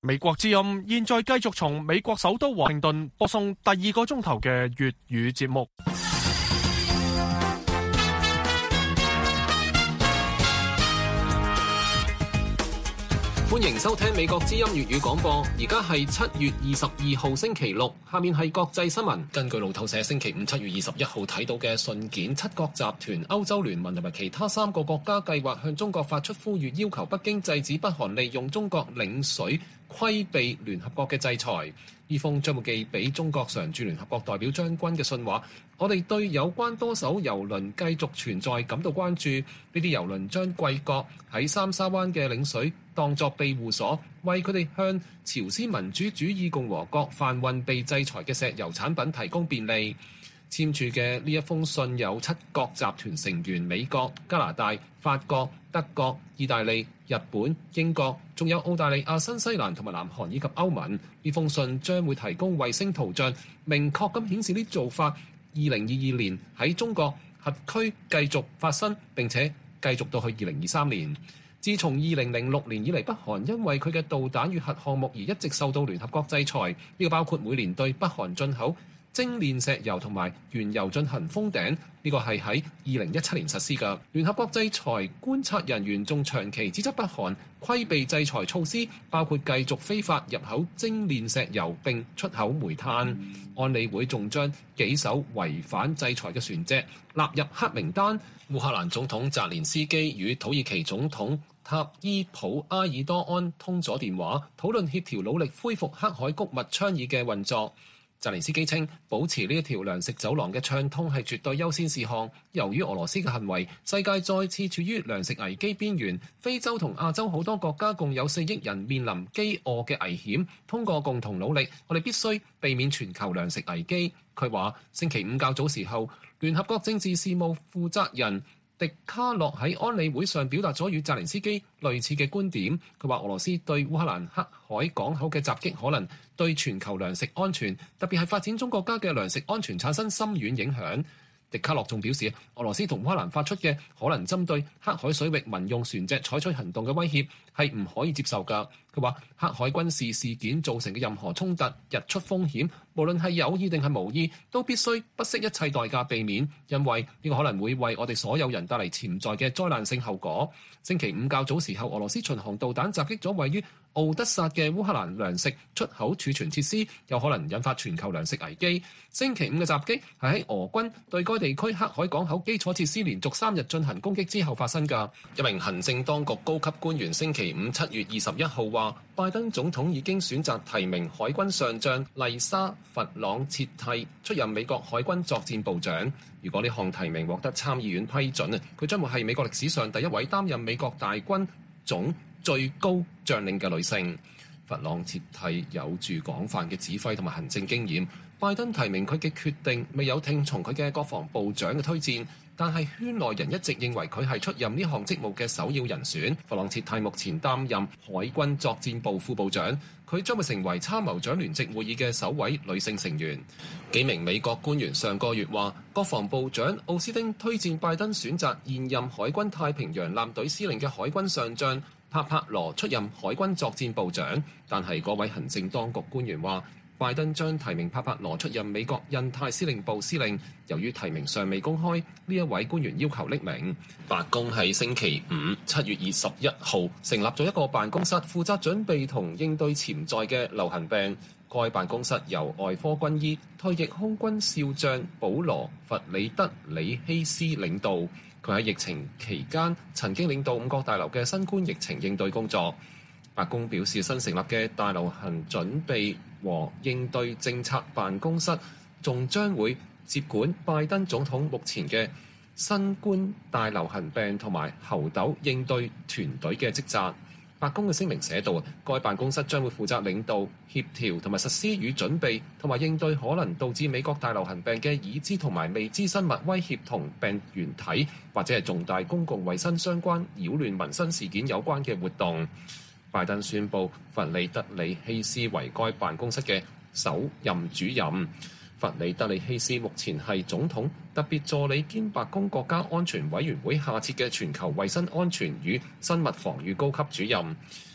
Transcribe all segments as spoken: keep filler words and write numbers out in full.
美國之音現在繼續從美國首都華盛頓播送第二個鐘頭嘅粵語節目。 歡迎收聽美國之音粵語廣播，而家係七月二十二號星期六，下面係國際新聞。根據路透社星期五七月二十一號睇到嘅信件，七國集團、歐洲聯盟同埋其他三個國家計劃向中國發出呼籲，要求北京制止北韓利用中國領水規避聯合國嘅制裁。呢封將會寄俾中國常駐聯合國代表張軍嘅信話，我哋對有關多艘郵輪繼續存在感到關注。呢啲郵輪將貴國喺三沙灣嘅領水當作庇護所，為佢哋向朝鮮民主主義共和國販運被制裁嘅石油產品提供便利。簽署嘅呢一封信有七國集團成員美國、加拿大、法國、德國、意大利、日本、英國，仲有澳大利亞、新西蘭同埋南韓以及歐盟。呢封信將會提供衛星圖像，明確咁顯示呢做法二零二二年喺中國核區繼續發生，並且繼續到去二零二三年。自從二零零六年以嚟，北韓因為佢嘅導彈與核項目而一直受到聯合國制裁，呢個包括每年對北韓進口精煉石油同埋原油進行封頂，呢個係喺二零一七年實施嘅。聯合國制裁觀察人員仲長期指責北韓規避制裁措施，包括繼續非法入口精煉石油並出口煤炭。安理會仲將幾艘違反制裁嘅船隻納入黑名單。烏克蘭總統澤連斯基與土耳其總統塔伊普埃爾多安通咗電話，討論協調努力恢復黑海谷物倡議嘅運作。澤連斯基稱，保持呢一條糧食走廊嘅暢通係絕對優先事項。由於俄羅斯嘅行為，世界再次處於糧食危機邊緣。非洲同亞洲好多國家共有四億人面臨飢餓嘅危險。通過共同努力，我哋必須避免全球糧食危機。佢話，星期五較早時候，聯合國政治事務負責人迪卡洛喺安理會上表達咗與澤連斯基類似嘅觀點。佢話俄羅斯對烏克蘭黑海港口嘅襲擊可能對全球糧食安全，特別係發展中國家嘅糧食安全產生深遠影響。迪卡洛仲表示，俄羅斯同烏克蘭發出嘅可能針對黑海水域民用船隻採取行動嘅威脅係唔可以接受㗎。佢話黑海軍事事件造成嘅任何衝突日出風險，無論係有意定係無意，都必須不惜一切代價避免，因為呢個可能會為我哋所有人帶嚟潛在嘅災難性後果。星期五較早時候，俄羅斯巡航導彈襲擊咗位於奧德薩嘅烏克蘭糧食出口儲存設施，有可能引發全球糧食危機。星期五嘅襲擊係喺俄軍對該地區黑海港口基礎設施連續三日進行攻擊之後發生㗎。一名行政當局高級官員星期五七月二十一號話，拜登總統已經選擇提名海軍上將麗莎·弗朗切蒂出任美國海軍作戰部長。如果呢項提名獲得參議院批准，佢將會係美國歷史上第一位擔任美國大軍總最高將領嘅女性。弗朗切蒂有住廣泛嘅指揮同埋行政經驗。拜登提名佢嘅決定未有聽從佢嘅國防部長嘅推薦，但係圈內人一直認為佢係出任呢項職務嘅首要人選。弗朗切蒂目前擔任海軍作戰部副部長，佢將會成為參謀長聯席會議嘅首位女性成員。幾名美國官員上個月話，國防部長奧斯汀推薦拜登選擇現任海軍太平洋艦隊司令嘅海軍上將帕帕羅出任海軍作戰部長，但係嗰位行政當局官員話，拜登將提名帕帕羅出任美國印太司令部司令。由於提名尚未公開，呢一位官員要求匿名。白宮喺星期五七月二十一號成立咗一個辦公室，負責準備同應對潛在嘅流行病。該辦公室由外科軍醫、退役空軍少將保羅·弗里德里希斯領導。佢喺疫情期間曾經領導五角大樓嘅新冠疫情應對工作。白宮表示，新成立嘅大流行準備和應對政策辦公室仲將會接管拜登總統目前嘅新冠大流行病同埋猴痘應對團隊嘅職責。白宮嘅聲明寫道，該辦公室將會負責領導、協調同埋實施與準備同埋應對可能導致美國大流行病嘅已知同埋未知生物威脅同病原體，或者係重大公共衛生相關擾亂民生事件有關嘅活動。拜登宣布弗里德里希斯為該辦公室嘅首任主任。弗里德里希斯目前係總統特別助理兼白宮國家安全委員會下設嘅全球衛生安全與生物防禦高級主任。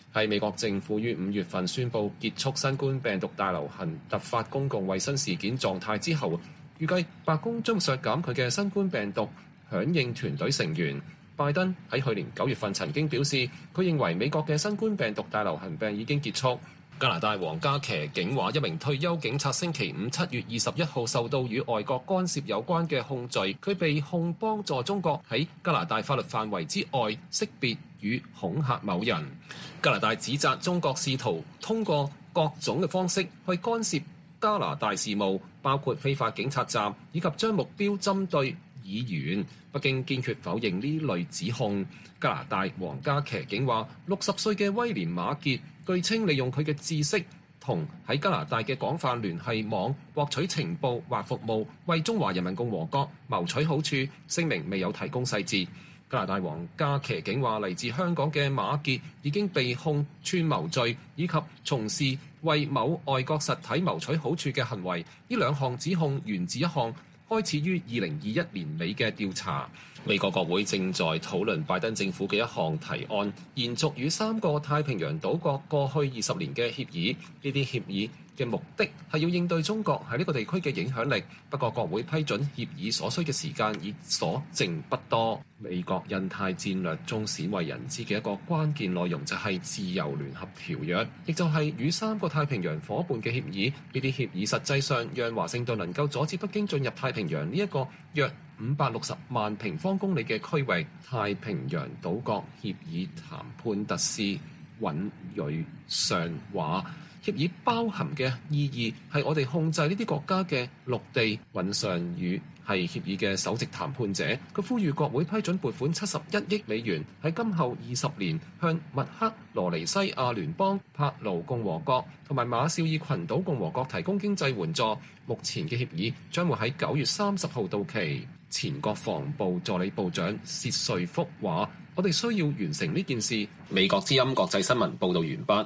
係美國政府於五月份宣布結束新冠病毒大流行突發公共衛生事件狀態之後，預計白宮將削減佢嘅新冠病毒響應團隊成員。拜登喺去年九月份曾經表示，佢認為美國嘅新冠病毒大流行病已經結束。加拿大皇家騎警話，一名退休警察星期五七月二十一號受到與外國干涉有關嘅控罪，佢被控幫助中國喺加拿大法律範圍之外識別與恐嚇某人。加拿大指責中國試圖通過各種嘅方式去干涉加拿大事務，包括非法警察站以及將目標針對議員。北京堅決否認呢類指控。加拿大皇家騎警話，六十歲嘅威廉馬傑據稱利用佢嘅知識同喺加拿大嘅廣泛聯繫網獲取情報或服務，為中華人民共和國謀取好處。聲明未有提供細節。加拿大皇家騎警話，嚟自香港嘅馬傑已經被控串謀罪以及從事為某外國實體謀取好處嘅行為。呢兩項指控源自一項開始於二零二一年尾嘅調查。美國國會正在討論拜登政府嘅一項提案，延續與三個太平洋島國過去二十年嘅協議。呢啲協議嘅目的係要應對中國喺呢個地區嘅影響力。不過國會批准協議所需嘅時間已所剩不多。美國印太戰略中鮮為人知嘅一個關鍵內容就係自由聯合條約，亦就係與三個太平洋夥伴嘅協議。呢啲協議實際上讓華盛頓能夠阻止北京進入太平洋呢一個約五百六十萬平方公里嘅區域。太平洋島國協議談判特使尹瑞尚話，協議包含嘅意義係我哋控制呢啲國家嘅陸地。尹尚宇係協議嘅首席談判者，佢呼籲國會批准撥款七十一億美元，喺今後二十年向密克羅尼西亞聯邦、帕勞共和國同埋馬紹爾群島共和國提供經濟援助。目前嘅協議將會喺九月三十號到期。前國防部助理部長薛瑞福話，我哋需要完成呢件事。美國之音國際新聞報道完畢。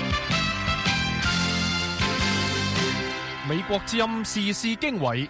美國之音時事經緯，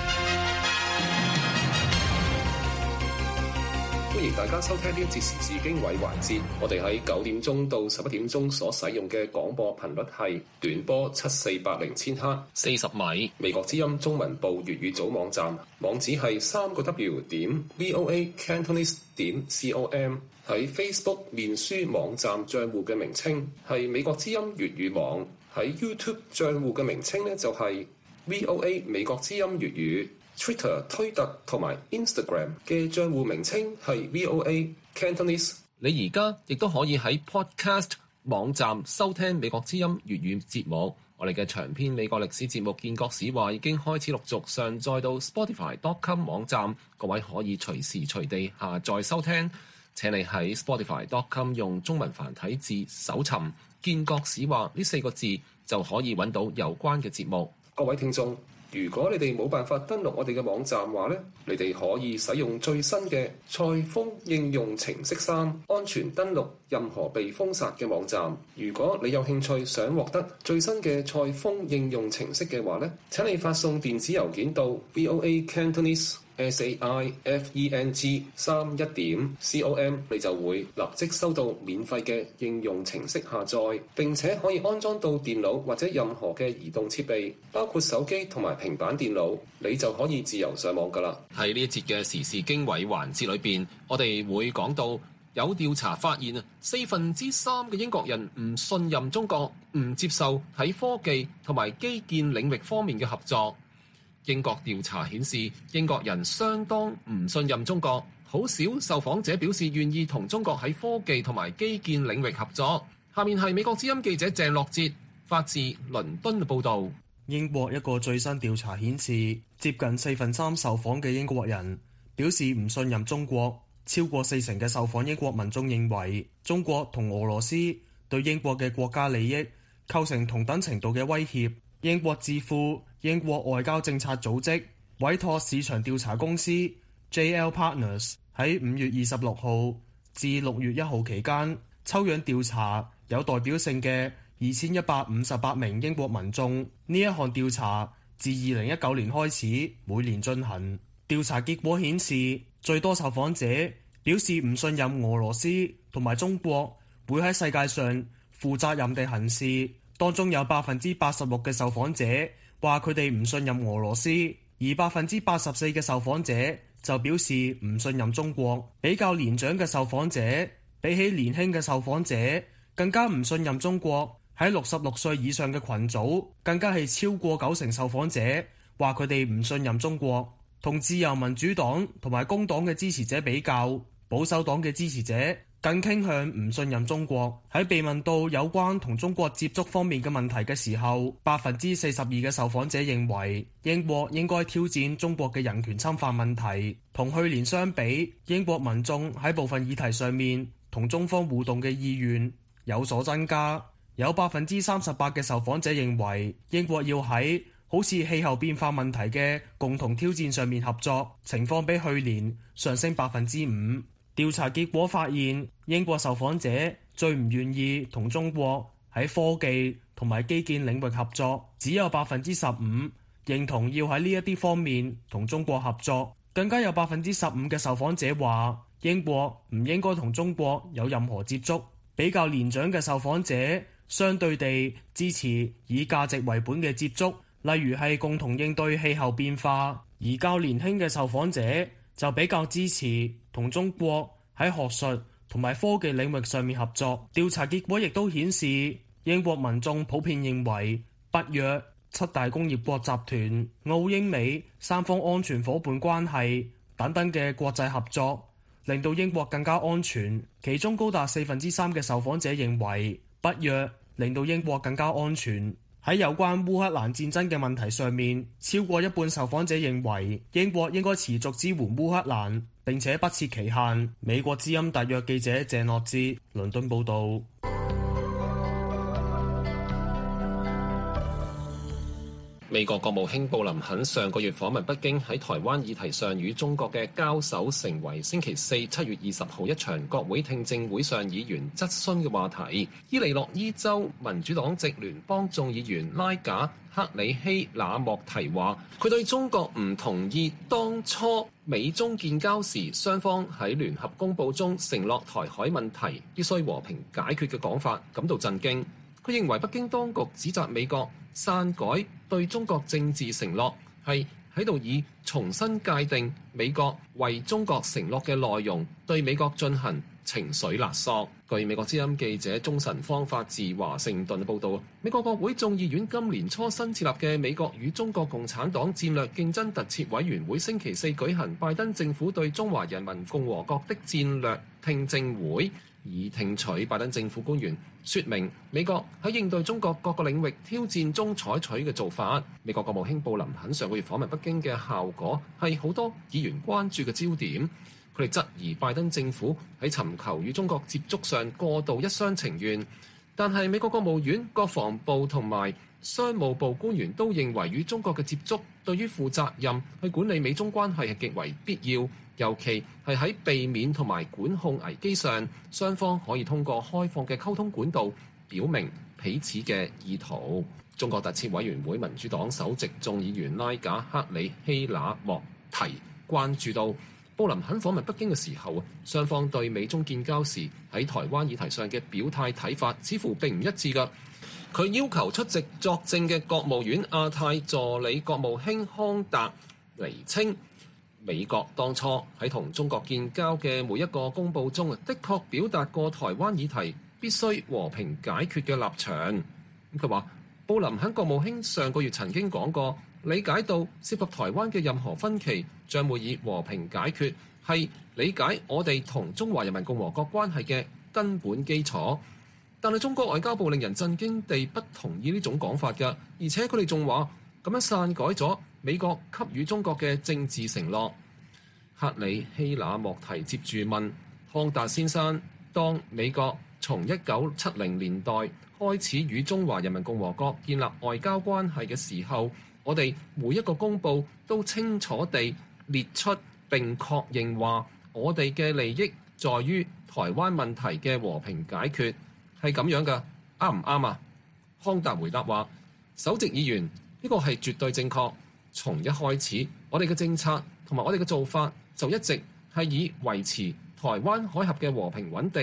歡迎大家收聽呢一節時事經緯環節。我哋喺九點鐘到十一點鐘所使用嘅廣播頻率係短波七四八零千赫四十米。美國之音中文部粵語組網站網址係三個 W 點 VOA Cantonese 點 com。喺 Facebook 面書網站賬戶嘅名稱係美國之音粵語網。喺 YouTube 賬戶嘅名稱呢，就係 V O A 美國之音粵語。Twitter 推特同埋 Instagram 嘅賬戶名稱係 V O A Cantonese。你而家亦都可以喺 Podcast 網站收聽美國之音粵語節目。我哋嘅長篇美國歷史節目《建國史話》已經開始陸續上載到 Spotify dot com 網站，各位可以隨時隨地下載收聽。請你喺 Spotify dot com 用中文繁體字搜尋《建國史話》呢四個字，就可以揾到有關嘅節目。各位聽眾，如果你哋冇辦法登錄我哋嘅網站話呢，你哋可以使用最新嘅賽風應用程式三，安全登錄任何被封殺嘅網站。如果你有興趣想獲得最新嘅賽風應用程式嘅話呢，請你發送電子郵件到 V O A Cantonese S A I F E N G 三一點 com， 你就會立即收到免費嘅應用程式下載，並且可以安裝到電腦或者任何嘅移動設備，包括手機同埋平板電腦，你就可以自由上網㗎喇。喺呢一節嘅時事經緯環節裏邊，我哋會講到有調查發現啊，四分之三嘅英國人唔信任中國，唔接受喺科技同埋基建領域方面嘅合作。英國調查顯示，英國人相當唔信任中國，好少受訪者表示願意同中國喺科技同埋基建領域合作。下面係美國之音記者鄭樂哲發自倫敦嘅報導。 英國一個最新調查顯示，接近四分三受訪嘅英國人表示唔信任中國，超過四成嘅受訪英國民眾認為中國同俄羅斯對英國嘅國家利益構成同等程度嘅威脅。英國智庫英國外交政策組織委託市場調查公司 J L Partners 喺五月二十六號至六月一號期間抽樣調查有代表性嘅二千一百五十八名英國民眾。呢一項調查自二零一九年開始每年進行。調查結果顯示，最多受訪者表示唔信任俄羅斯同埋中國會喺世界上負責任地行事。當中有百分之八十六嘅受訪者話佢哋唔信任俄羅斯，而百分之八十四嘅受訪者就表示唔信任中國。比較年長嘅受訪者比起年輕嘅受訪者更加唔信任中國。喺六十六歲以上嘅群組，更加係超過九成受訪者話佢哋唔信任中國。同自由民主黨同埋工黨嘅支持者比較，保守黨嘅支持者更傾向唔信任中國。喺被問到有關同中國接觸方面嘅問題嘅時候，百分之四十二嘅受訪者認為英國應該挑戰中國嘅人權侵犯問題。同去年相比，英國民眾喺部分議題上面同中方互動嘅意願有所增加。有百分之三十八嘅受訪者認為英國要喺好似氣候變化問題嘅共同挑戰上面合作，情況比去年上升百分之五。調查結果發現，英國受訪者最唔願意同中國喺科技同埋基建領域合作，只有百分之十五認同要喺呢一啲方面同中國合作。更加有百分之十五嘅受訪者話英國唔應該同中國有任何接觸。比較年長嘅受訪者相對地支持以價值為本嘅接觸，例如係共同應對氣候變化。而較年輕嘅受訪者就比較支持同中國喺學術同埋科技領域上面合作。調查結果亦都顯示，英國民眾普遍認為北約、七大工業國集團、澳英美三方安全夥伴關係等等嘅國際合作令到英國更加安全。其中高達四分之三嘅受訪者認為北約令到英國更加安全。喺有關烏克蘭戰爭嘅問題上面，超過一半受訪者認為英國應該持續支援烏克蘭，並且不設期限。美國之音特約記者鄭樂志倫敦報道。 美國國務卿布林肯上個月訪問北京，喺台灣議題上與中國嘅交手成為星期四七月二十號一場國會聽證會上議員質詢嘅話題。伊利諾伊州民主黨籍聯邦眾議員拉賈克里希那莫提話，佢對中國唔同意當初美中建交時雙方喺聯合公報中承諾台海問題必須和平解決嘅講法感到震驚。佢認為北京當局指責美國篡改對中國政治承諾，係喺度以重新界定美國為中國承諾嘅內容，對美國進行情緒勒索。據美國之音記者鍾晨芳發自華盛頓報導，美國國會眾議院今年初新設立嘅美國與中國共產黨戰略競爭特設委員會星期四舉行拜登政府對中華人民共和國的戰略聽證會，以聽取拜登政府官員說明美國喺應對中國各個領域挑戰中採取嘅做法。美國國務卿布林肯上個月訪問北京嘅效果係好多議員關注嘅焦點。佢哋質疑拜登政府喺尋求與中國接觸上過度一廂情願，但係美國國務院、國防部同埋商務部官員都認為與中國嘅接觸對於負責任去管理美中關係係極為必要，尤其係喺避免同埋管控危機上，雙方可以通過開放嘅溝通管道表明彼此嘅意圖。中國特設委員會民主黨首席眾議員拉賈克里希那莫提關注到布林肯訪問北京嘅時候，雙方對美中建交時喺台灣議題上嘅表態睇法似乎並唔一致㗎。佢要求出席作證嘅國務院亞太助理國務卿康達釐清美國當初喺同中國建交嘅每一個公報中，的確表達過台灣議題必須和平解決嘅立場。佢話布林肯國務卿上個月曾經講過，理解到涉及台灣嘅任何分歧將會以和平解決，係理解我哋同中華人民共和國關係嘅根本基礎。但係中國外交部令人震驚地不同意呢種講法㗎，而且佢哋仲話咁樣篡改咗美國給予中國嘅政治承諾。克里希那莫提接住問康達先生，當美國從一九七零年代開始與中華人民共和國建立外交關係嘅時候，我哋每一個公報都清楚地列出並確認話，我哋嘅利益在於台灣問題嘅和平解決，係咁樣㗎，啱唔啱啊？康達回答話，首席議員，呢個係絕對正確。從一開始，我哋嘅政策同埋我哋嘅做法就一直係以維持台灣海峽嘅和平穩定，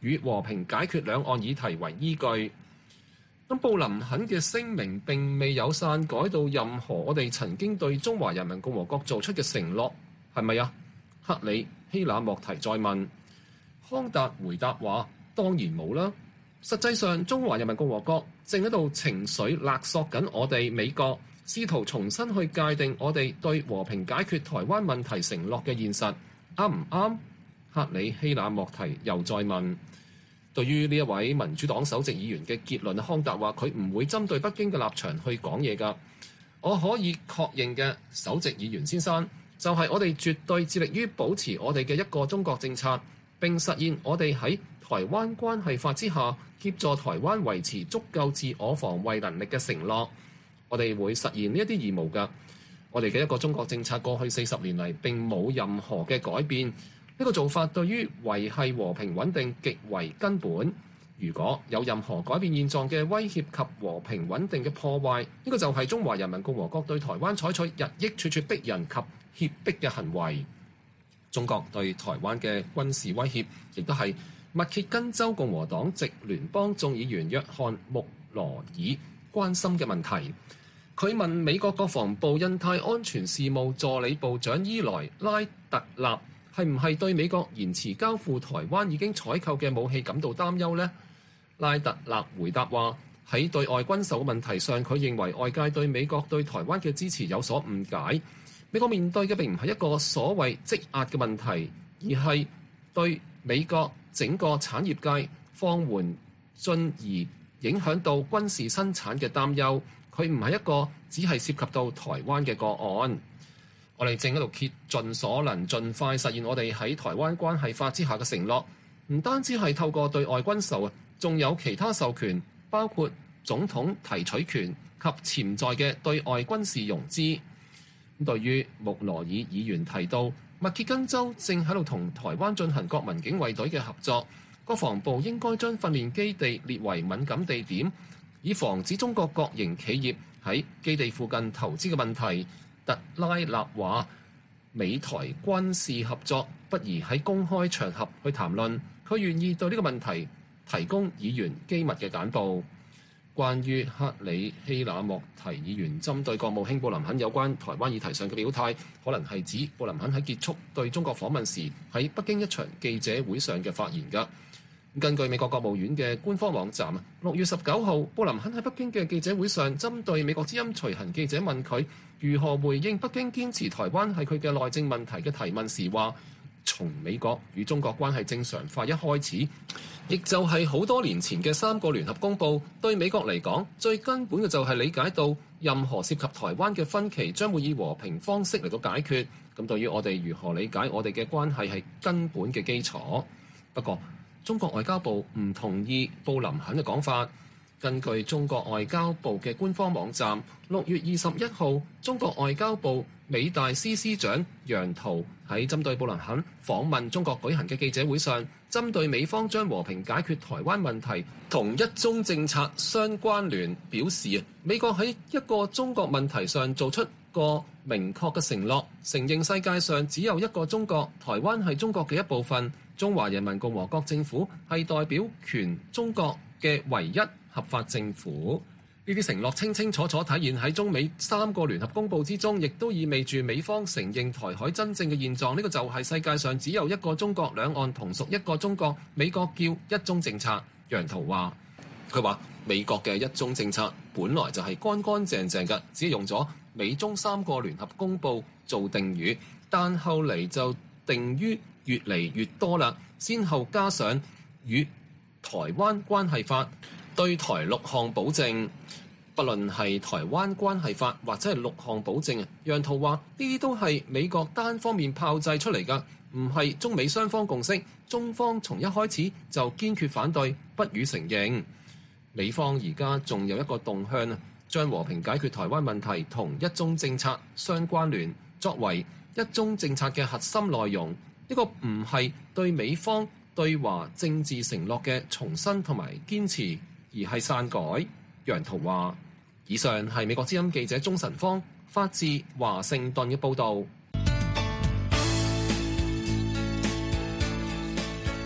與和平解決兩岸議題為依據。咁布林肯嘅聲明並未有篡改到任何我哋曾經對中華人民共和國做出嘅承諾，係咪啊？克里希那莫提再問。康達回答話：當然冇啦。實際上，中華人民共和國正喺度情緒勒索緊我哋美國，試圖重新去界定我哋對和平解決台灣問題承諾嘅現實，啱唔啱？克里希那莫提又再問。對於呢一位民主黨首席議員嘅結論，康達話佢唔會針對北京嘅立場去講嘢㗎。我可以確認嘅，首席議員先生，就係我哋絕對致力於保持我哋嘅一個中國政策，並實現我哋喺台灣關係法之下協助台灣維持足夠自我防衛能力嘅承諾。我哋會實現呢一啲義務㗎。我哋嘅一個中國政策過去四十年嚟並冇任何嘅改變。呢個做法對於維繫和平穩定極為根本。如果有任何改變現狀嘅威脅及和平穩定嘅破壞，呢個就係中華人民共和國對台灣採取日益咄咄逼人及脅迫嘅行為。中國對台灣嘅軍事威脅，亦都係密歇根州共和黨籍聯邦眾議員約翰穆羅爾關心嘅問題。佢問美國國防部印太安全事務助理部長伊萊拉特納，係唔係對美國延遲交付台灣已經採購嘅武器感到擔憂呢？拉特納回答話：喺對外軍售嘅問題上，佢認為外界對美國對台灣嘅支持有所誤解。美國面對嘅並唔係一個所謂積壓嘅問題，而係對美國整個產業界放緩進而影響到軍事生產嘅擔憂。佢唔係一個只係涉及到台灣嘅個案。我哋正喺度竭盡所能，盡快實現我哋喺台灣關係法之下嘅承諾。唔單止係透過對外軍售啊，仲有其他授權，包括總統提取權及潛在嘅對外軍事融資。對於穆羅爾議員提到密歇根州正喺度同台灣進行國民警衛隊嘅合作，國防部應該將訓練基地列為敏感地點，以防止中國國營企業喺基地附近投資嘅問題。特拉納話：美台軍事合作不宜喺公開場合去談論。佢願意對呢個問題提供議員機密嘅簡報。關於克里希那莫提議員針對國務卿布林肯有關台灣議題上嘅表態，可能係指布林肯喺結束對中國訪問時喺北京一場記者會上嘅發言㗎。根據美國國務院嘅官方網站，六月十九號，布林肯喺北京嘅記者會上，針對美國之音隨行記者問佢如何回應北京堅持台灣係佢嘅內政問題嘅提問時，話從美國與中國關係正常化一開始，亦就係好多年前嘅三個聯合公報，對美國嚟講，最根本嘅就係理解到任何涉及台灣嘅分歧將會以和平方式嚟到解決。咁對於我哋如何理解我哋嘅關係係根本嘅基礎。不過，中國外交部唔同意布林肯嘅講法。根據中國外交部嘅官方網站，六月二十一號，中國外交部美大司司長楊濤喺針對布林肯訪問中國舉行嘅記者會上，針對美方將和平解決台灣問題同一中政策相關聯，表示美國喺一個中國問題上做出個明確嘅承諾，承認世界上只有一個中國，台灣係中國嘅一部分，中華人民共和國政府係代表全中國嘅唯一合法政府。呢啲承諾清清楚楚體現喺中美三個聯合公報之中，亦都意味住美方承認台海真正嘅現狀。呢個就係世界上只有一個中國，兩岸同屬一個中國，美國叫一中政策。楊濤話，佢話美國嘅一中政策本來就係乾乾淨淨嘅，只係用咗美中三個聯合公報做定語，但後嚟就定於越嚟越多啦，先後加上與台灣關係法對台六項保證，不論係台灣關係法或者係六項保證啊，楊濤話呢啲都係美國單方面炮製出嚟㗎，唔係中美雙方共識。中方從一開始就堅決反對，不予承認。美方而家仲有一個動向啊，將和平解決台灣問題同一中政策相關聯，作為一中政策嘅核心內容。呢個唔係對美方對華政治承諾嘅重申同埋堅持，而係篡改。楊濤話：以上係美國之音記者鍾晨芳發自華盛頓嘅報導。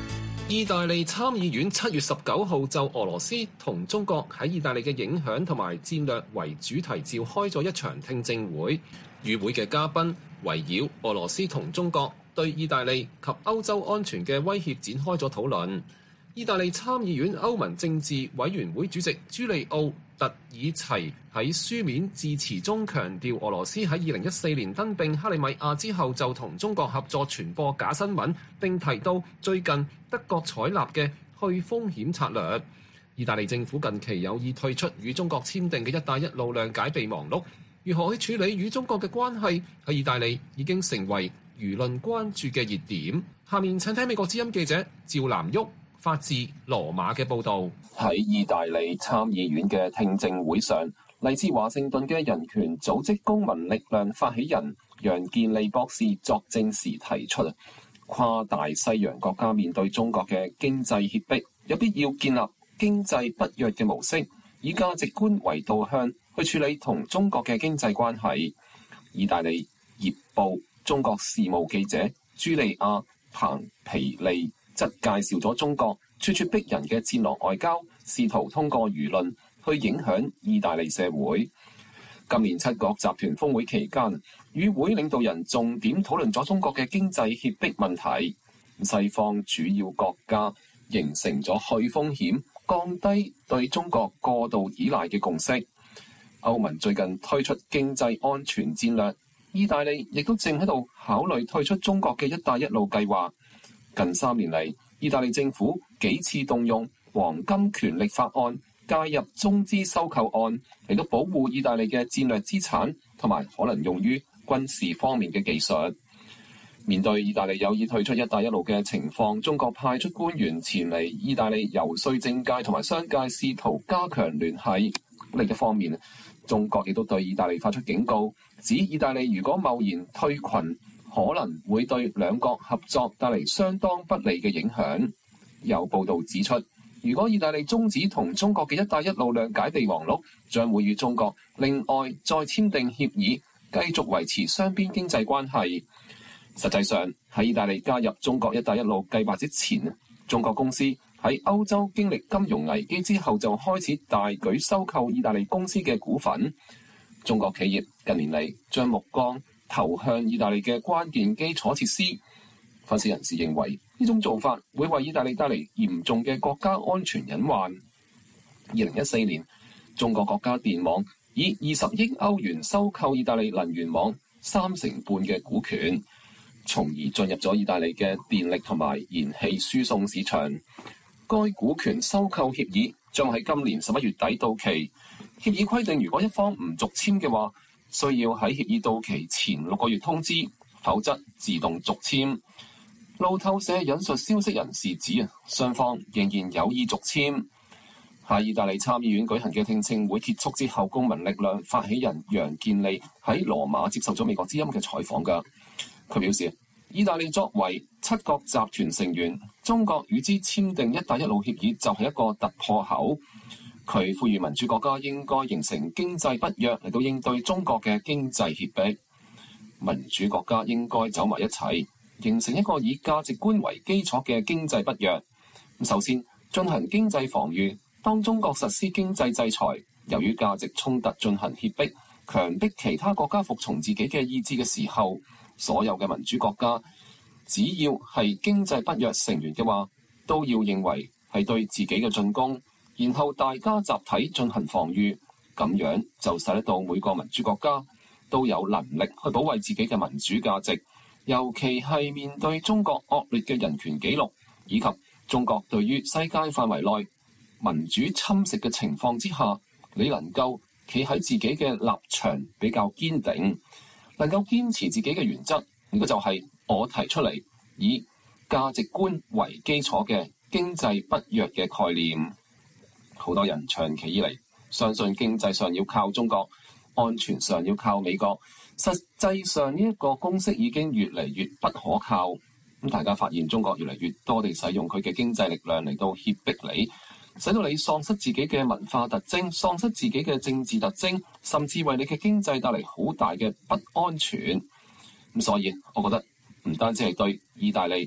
意大利參議院七月十九號就俄羅斯同中國喺意大利嘅影響同埋戰略為主題召開咗一場聽證會，與會嘅嘉賓圍繞俄羅斯同中國對意大利及歐洲安全嘅威脅展開咗討論。意大利參議院歐盟政治委員會主席朱利奧特爾齊喺書面致辭中強調，俄羅斯喺二零一四年吞併克里米亞之後就同中國合作傳播假新聞，並提到最近德國採納嘅去風險策略。意大利政府近期有意退出與中國簽訂嘅一帶一路諒解備忘錄，如何去處理與中國嘅關係喺意大利已經成為輿論關注嘅熱點。下面請聽美國之音記者趙南旭發自羅馬嘅報導。 喺意大利參議院嘅聽證會上，嚟自華盛頓嘅人權組織公民力量發起人楊健利博士作證時提出，跨大西洋國家面對中國嘅經濟脅迫，有必要建立經濟不約嘅模式，以價值觀為導向去處理同中國嘅經濟關係。意大利業報中國事務記者朱利亞彭皮利則介紹咗中國處處逼人嘅戰狼外交，試圖通過輿論去影響意大利社會。今年七國集團峰會期間，與會領導人重點討論咗中國嘅經濟脅迫問題。西方主要國家形成咗去風險、降低對中國過度依賴嘅共識。歐盟最近推出經濟安全戰略，意大利亦都正喺度考慮退出中國嘅一帶一路計劃。近三年嚟，意大利政府幾次動用黃金權力法案介入中資收購案，嚟到保護意大利嘅戰略資產同埋可能用於軍事方面嘅技術。面對意大利有意退出一帶一路嘅情況，中國派出官員前嚟意大利遊說政界同埋商界，試圖加強聯繫。另一方面，中國亦都對意大利發出警告，指意大利如果貿然退群，可能會對兩國合作帶嚟相當不利嘅影響。有報道指出，如果意大利終止同中國嘅一帶一路諒解備忘錄，將會與中國另外再簽訂協議，繼續維持雙邊經濟關係。實際上，喺意大利加入中國一帶一路計劃之前，中國公司喺歐洲經歷金融危機之後就開始大舉收購意大利公司嘅股份。中國企業近年嚟將目光投向意大利嘅關鍵基礎設施。分析人士認為，呢種做法會為意大利帶嚟嚴重嘅國家安全隱患。二零一四年，中國國家電網以二十億歐元收購意大利能源網三成半嘅股權，從而進入咗意大利嘅電力同埋燃氣輸送市場。該股權收購協議將喺今年十一月底到期。協議規定，如果一方唔續簽嘅話，需要喺協議到期前六個月通知，否則自動續簽。路透社引述消息人士指，啊，雙方仍然有意續簽。喺意大利參議院舉行嘅聽證會結束之後，公民力量發起人楊健利喺羅馬接受咗美國之音嘅採訪㗎。佢表示，意大利作為七國集團成員，中國與之簽訂一帶一路協議就係一個突破口。佢呼籲民主國家應該形成經濟北約嚟到應對中國嘅經濟脅迫。民主國家應該走埋一齊，形成一個以價值觀為基礎嘅經濟北約。首先進行經濟防禦，當中國實施經濟制裁，由於價值衝突進行脅迫，強迫其他國家服從自己嘅意志嘅時候，所有嘅民主國家只要係經濟北約成員嘅話，都要認為係對自己嘅進攻，然後大家集體進行防禦，咁樣就使得到每個民主國家都有能力去保衛自己嘅民主價值，尤其係面對中國惡劣嘅人權紀錄，以及中國對於世界範圍內民主侵蝕嘅情況之下，你能夠企喺自己嘅立場比較堅定，能夠堅持自己嘅原則，呢個就係我提出嚟以價值觀為基礎嘅經濟北約嘅概念。好多人長期以嚟相信經濟上要靠中國，安全上要靠美國，實際上呢一個公式已經越嚟越不可靠。咁大家發現中國越嚟越多地使用佢嘅經濟力量嚟到脅迫你，使到你喪失自己嘅文化特徵，喪失自己嘅政治特徵，甚至為你嘅經濟帶嚟好大嘅不安全。咁所以我覺得唔單止係對意大利，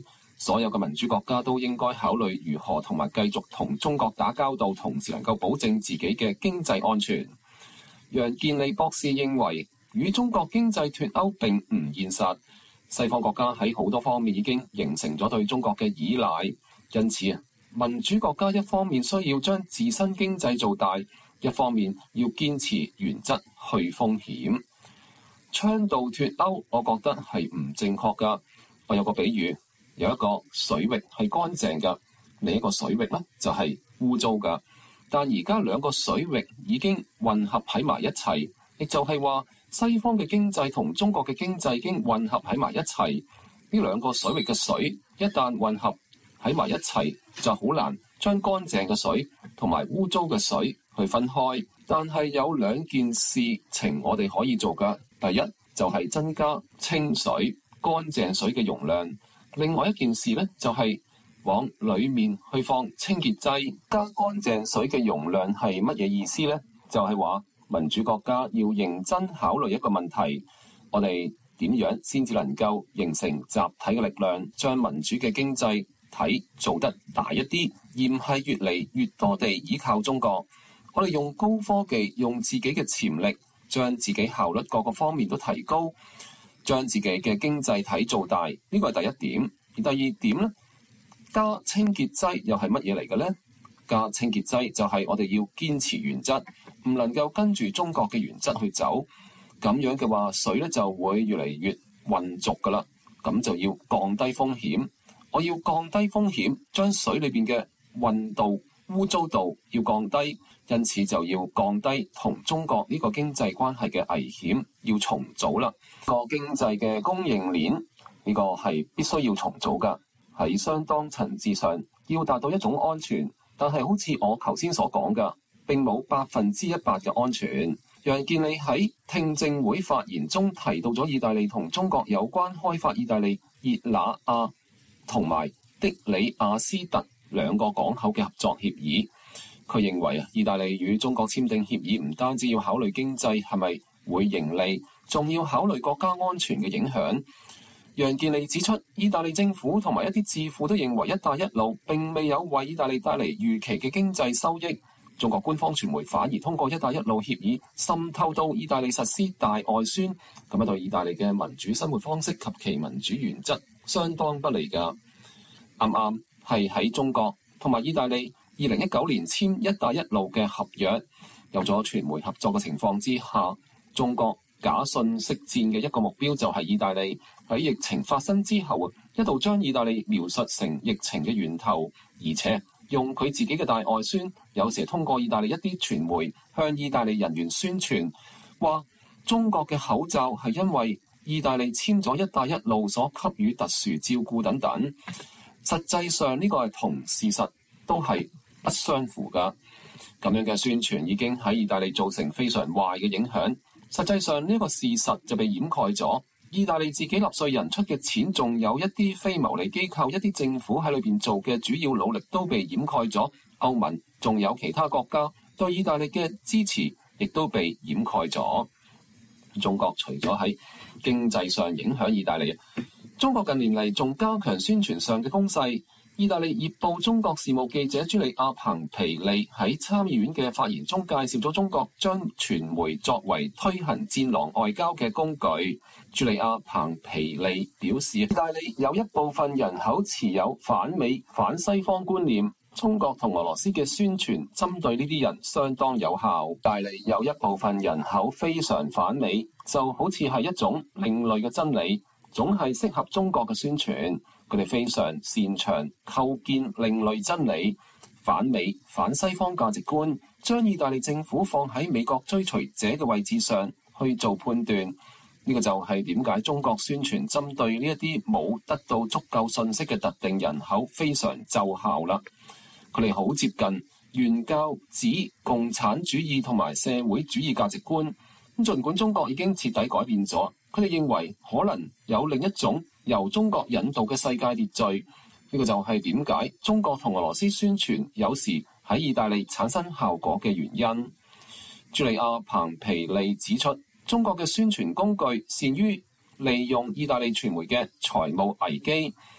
所有嘅民主國家都應該考慮如何同埋繼續同中國打交道，同時能夠保證自己嘅經濟安全。楊健利博士認為，與中國經濟脫鈎並唔現實，西方國家喺好多方面已經形成咗對中國嘅依賴，因此啊，民主國家一方面需要將自身經濟做大，一方面要堅持原則去風險。倡導脫鈎，我覺得係唔正確㗎。我有個比喻。有一個水域係乾淨嘅，另一個水域咧就係污糟嘅。但而家兩個水域已經混合喺埋一齊，亦就係話西方嘅經濟同中國嘅經濟已經混合喺埋一齊。呢兩個水域嘅水一旦混合喺埋一齊，就好難將乾淨嘅水同埋污糟嘅水去分開。但係有兩件事情我哋可以做嘅，第一就係增加清水、乾淨水嘅容量。另外一件事咧，就係往裡面去放清潔劑。加乾淨水嘅容量係乜嘢意思咧？就係話民主國家要認真考慮一個問題，我哋點樣先至能夠形成集體嘅力量，將民主嘅經濟體做得大一啲，而唔係越嚟越多地依靠中國。我哋用高科技，用自己嘅潛力，將自己效率各個方面都提高。將自己嘅經濟體做大，呢個係第一點。而第二點咧，加清潔劑又係乜嘢嚟嘅咧？加清潔劑就係我哋要堅持原則，唔能夠跟住中國嘅原則去走。咁樣嘅話，水咧就會越嚟越混濁噶啦。咁就要降低風險。我要降低風險，將水裏邊嘅混度、污糟度要降低，因此就要降低同中國呢個經濟關係嘅危險，要重組啦。個經濟嘅供應鏈呢個係必須要重組㗎，喺相當層次上要達到一種安全，但係好似我頭先所講㗎，並冇百分之一百嘅安全。楊健利喺聽證會發言中提到咗意大利同中國有關開發意大利熱那亞同埋的里亞斯特兩個港口嘅合作協議。佢認為啊，意大利與中國簽訂協議唔單止要考慮經濟係咪會盈利，仲要考慮國家安全嘅影響。楊健利指出，意大利政府同埋一啲智庫都認為一帶一路並未有為意大利帶嚟預期嘅經濟收益。中國官方傳媒反而通過一帶一路協議滲透到意大利實施大外宣，咁樣對意大利嘅民主生活方式及其民主原則相當不利㗎。啱啱係喺中國同埋意大利二零一九年簽一帶一路嘅合約，有咗傳媒合作嘅情況之下，中國假信息戰嘅一個目標就係意大利喺疫情發生之後一度將意大利描述成疫情嘅源頭，而且用佢自己嘅大外宣，有時通過意大利一啲傳媒向意大利人員宣傳，話中國嘅口罩係因為意大利簽咗一帶一路所給予特殊照顧等等。實際上呢個係同事實都係不相符㗎。咁樣嘅宣傳已經喺意大利造成非常壞嘅影響。實際上呢個事實就被掩蓋咗。意大利自己納稅人出嘅錢，仲有一啲非牟利機構、一啲政府喺裏邊做嘅主要努力都被掩蓋咗。歐盟仲有其他國家對意大利嘅支持，亦都被掩蓋咗。中國除咗喺經濟上影響意大利，中國近年嚟仲加強宣傳上嘅攻勢。意大利《熱報》中國事務記者朱莉亞·彭皮利喺參議院嘅發言中介紹咗中國將傳媒作為推行戰狼外交嘅工具。朱莉亞·彭皮利表示，意大利有一部分人口持有反美、反西方觀念，中國同俄羅斯嘅宣傳針對呢啲人相當有效。意大利有一部分人口非常反美，就好似係一種另類嘅真理，總係適合中國嘅宣傳。佢哋非常擅長構建另類真理，反美、反西方價值觀，將意大利政府放喺美國追隨者嘅位置上去做判斷。呢、這個就係點解中國宣傳針對呢一啲冇得到足夠信息嘅特定人口非常奏效啦。佢哋好接近原教旨共產主義同埋社會主義價值觀。咁儘管中國已經徹底改變咗，佢哋認為可能有另一種由中國引導嘅世界秩序。呢個就係點解中國同俄羅斯宣傳有時喺意大利產生效果嘅原因。朱莉亞·彭皮利指出，中國嘅宣傳工具善於利用意大利傳媒嘅財務危機。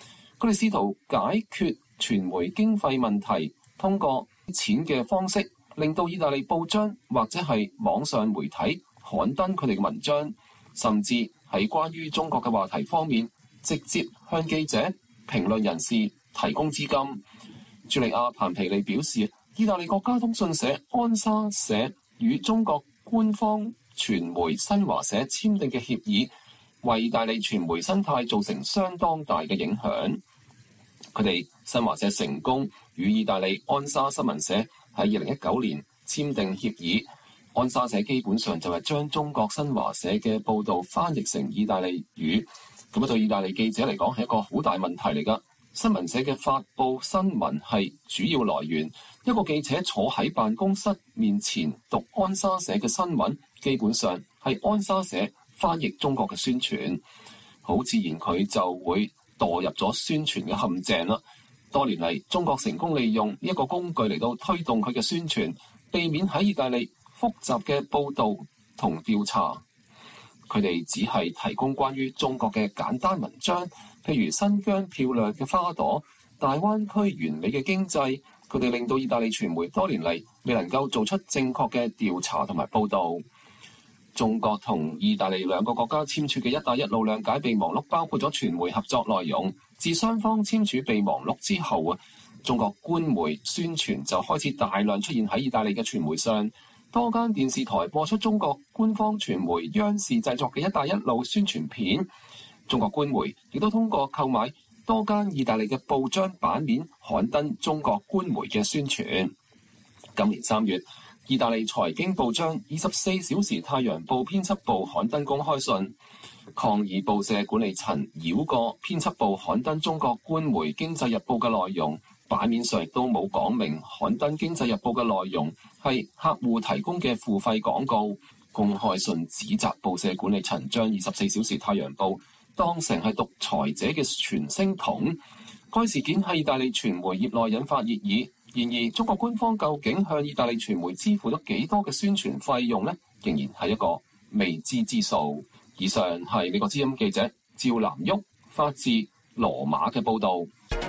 佢哋試圖解決傳媒經費問題，通過錢嘅方式，令到意大利報章或者係網上媒體刊登佢哋嘅文章，甚至喺關於中國嘅話題方面，直接向記者、評論人士提供資金。朱利亞·彭皮利表示，意大利國家通訊社安莎社與中國官方傳媒新華社簽訂嘅協議，為意大利傳媒生態造成相當大嘅影響。佢哋新華社成功與意大利安莎新聞社喺二零一九年簽訂協議。安莎社基本上就係將中國新華社嘅報導翻譯成意大利語，咁啊對意大利記者嚟講係一個好大問題嚟㗎。新聞社嘅發佈新聞係主要來源，一個記者坐喺辦公室面前讀安莎社嘅新聞，基本上係安莎社翻譯中國嘅宣傳，好自然佢就會墮入咗宣傳嘅陷阱啦。多年嚟，中國成功利用呢一個工具嚟到推動佢嘅宣傳，避免喺意大利複雜嘅報導同調查。佢哋只係提供關於中國嘅簡單文章，譬如新疆漂亮嘅花朵、大灣區完美嘅經濟。佢哋令到意大利傳媒多年嚟未能夠做出正確嘅調查同埋報導。中國同意大利兩個國家簽署嘅「一帶一路」諒解備忘錄，包括咗傳媒合作內容。自雙方簽署備忘錄之後啊，中國官媒宣傳就開始大量出現喺意大利嘅傳媒上。多間電視台播出中國官方傳媒央視製作嘅「一帶一路」宣傳片。中國官媒亦都通過購買多間意大利嘅報章版面刊登中國官媒嘅宣傳。今年三月，意大利財經報章二十四小時太陽報編輯部刊登公開信，抗議報社管理層繞過編輯部刊登中國官媒《經濟日報》嘅內容，版面上亦都冇講明刊登《經濟日報》嘅內容係客戶提供嘅付費廣告。公開信指責報社管理層將二十四小時太陽報當成係獨裁者嘅傳聲筒。該事件喺意大利傳媒業內引發熱議。然而，中國官方究竟向意大利傳媒支付咗幾多嘅宣傳費用呢？仍然係一個未知之數。以上係美國之音記者趙南旭發自羅馬嘅報導。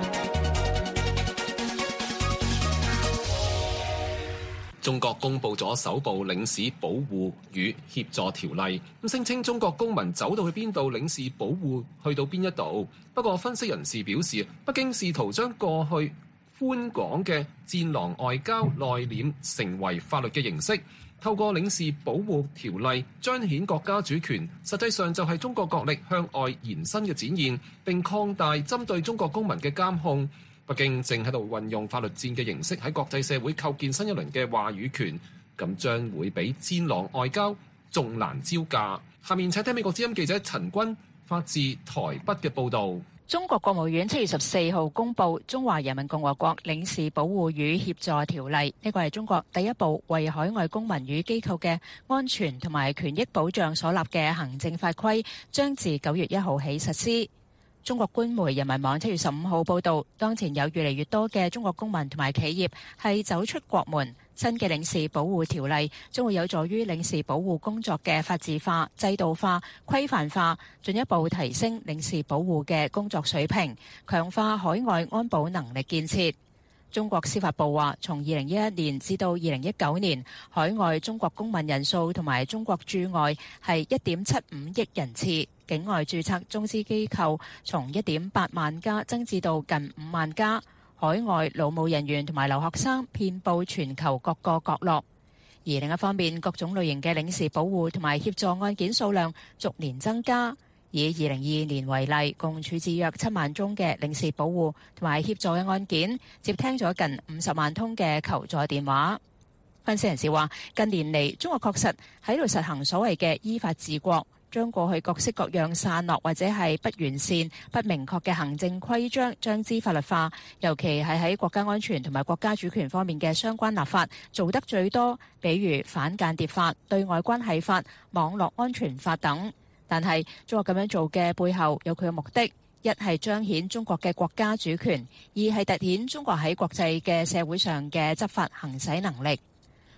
中國公布咗首部領事保護與協助條例，咁聲稱中國公民走到去邊度，領事保護去到邊一度。不過，分析人士表示，北京試圖將過去寬廣嘅戰狼外交內斂成為法律嘅形式，透過領事保護條例彰顯國家主權，實際上就係中國國力向外延伸嘅展現，並擴大針對中國公民嘅監控。北京正喺度運用法律戰嘅形式喺國際社會構建新一輪嘅話語權，咁將會比戰狼外交仲難招架。下面請聽美國之音記者陳君發自台北嘅報導。 中國國務院七月十四號公布《中華人民共和國領事保護與協助條例》，呢個係中國第一部為海外公民與機構嘅安全同埋權益保障所立嘅行政法規，將自九月一號起實施。中國官媒人民網七月十五號報導，當前有越嚟越多嘅中國公民同埋企業係走出國門，新嘅領事保護條例將會有助於領事保護工作嘅法治化、制度化、規範化，進一步提升領事保護嘅工作水平，強化海外安保能力建設。中國司法部話，從二零一一年至到二零一九年，海外中國公民人數同埋中國駐外係一點七五億人次，境外註冊中資機構從一點八萬家增至到近五萬家，海外勞務人員同埋留學生遍佈全球各個角落。而另一方面，各種類型嘅領事保護同埋協助案件數量逐年增加。以二零二二年為例，共處置約七萬宗嘅領事保護同埋協助嘅案件，接聽咗近五十萬通嘅求助電話。分析人士話，近年嚟中國確實喺度實行所謂嘅依法治國，將過去各式各樣散落或者係不完善、不明確嘅行政規章將之法律化，尤其係喺國家安全同埋國家主權方面嘅相關立法做得最多，比如反間諜法、對外關係法、網絡安全法等。但係中國咁樣做嘅背後有佢嘅目的，一係彰顯中國嘅國家主權，二係凸顯中國喺國際嘅社會上嘅執法行使能力。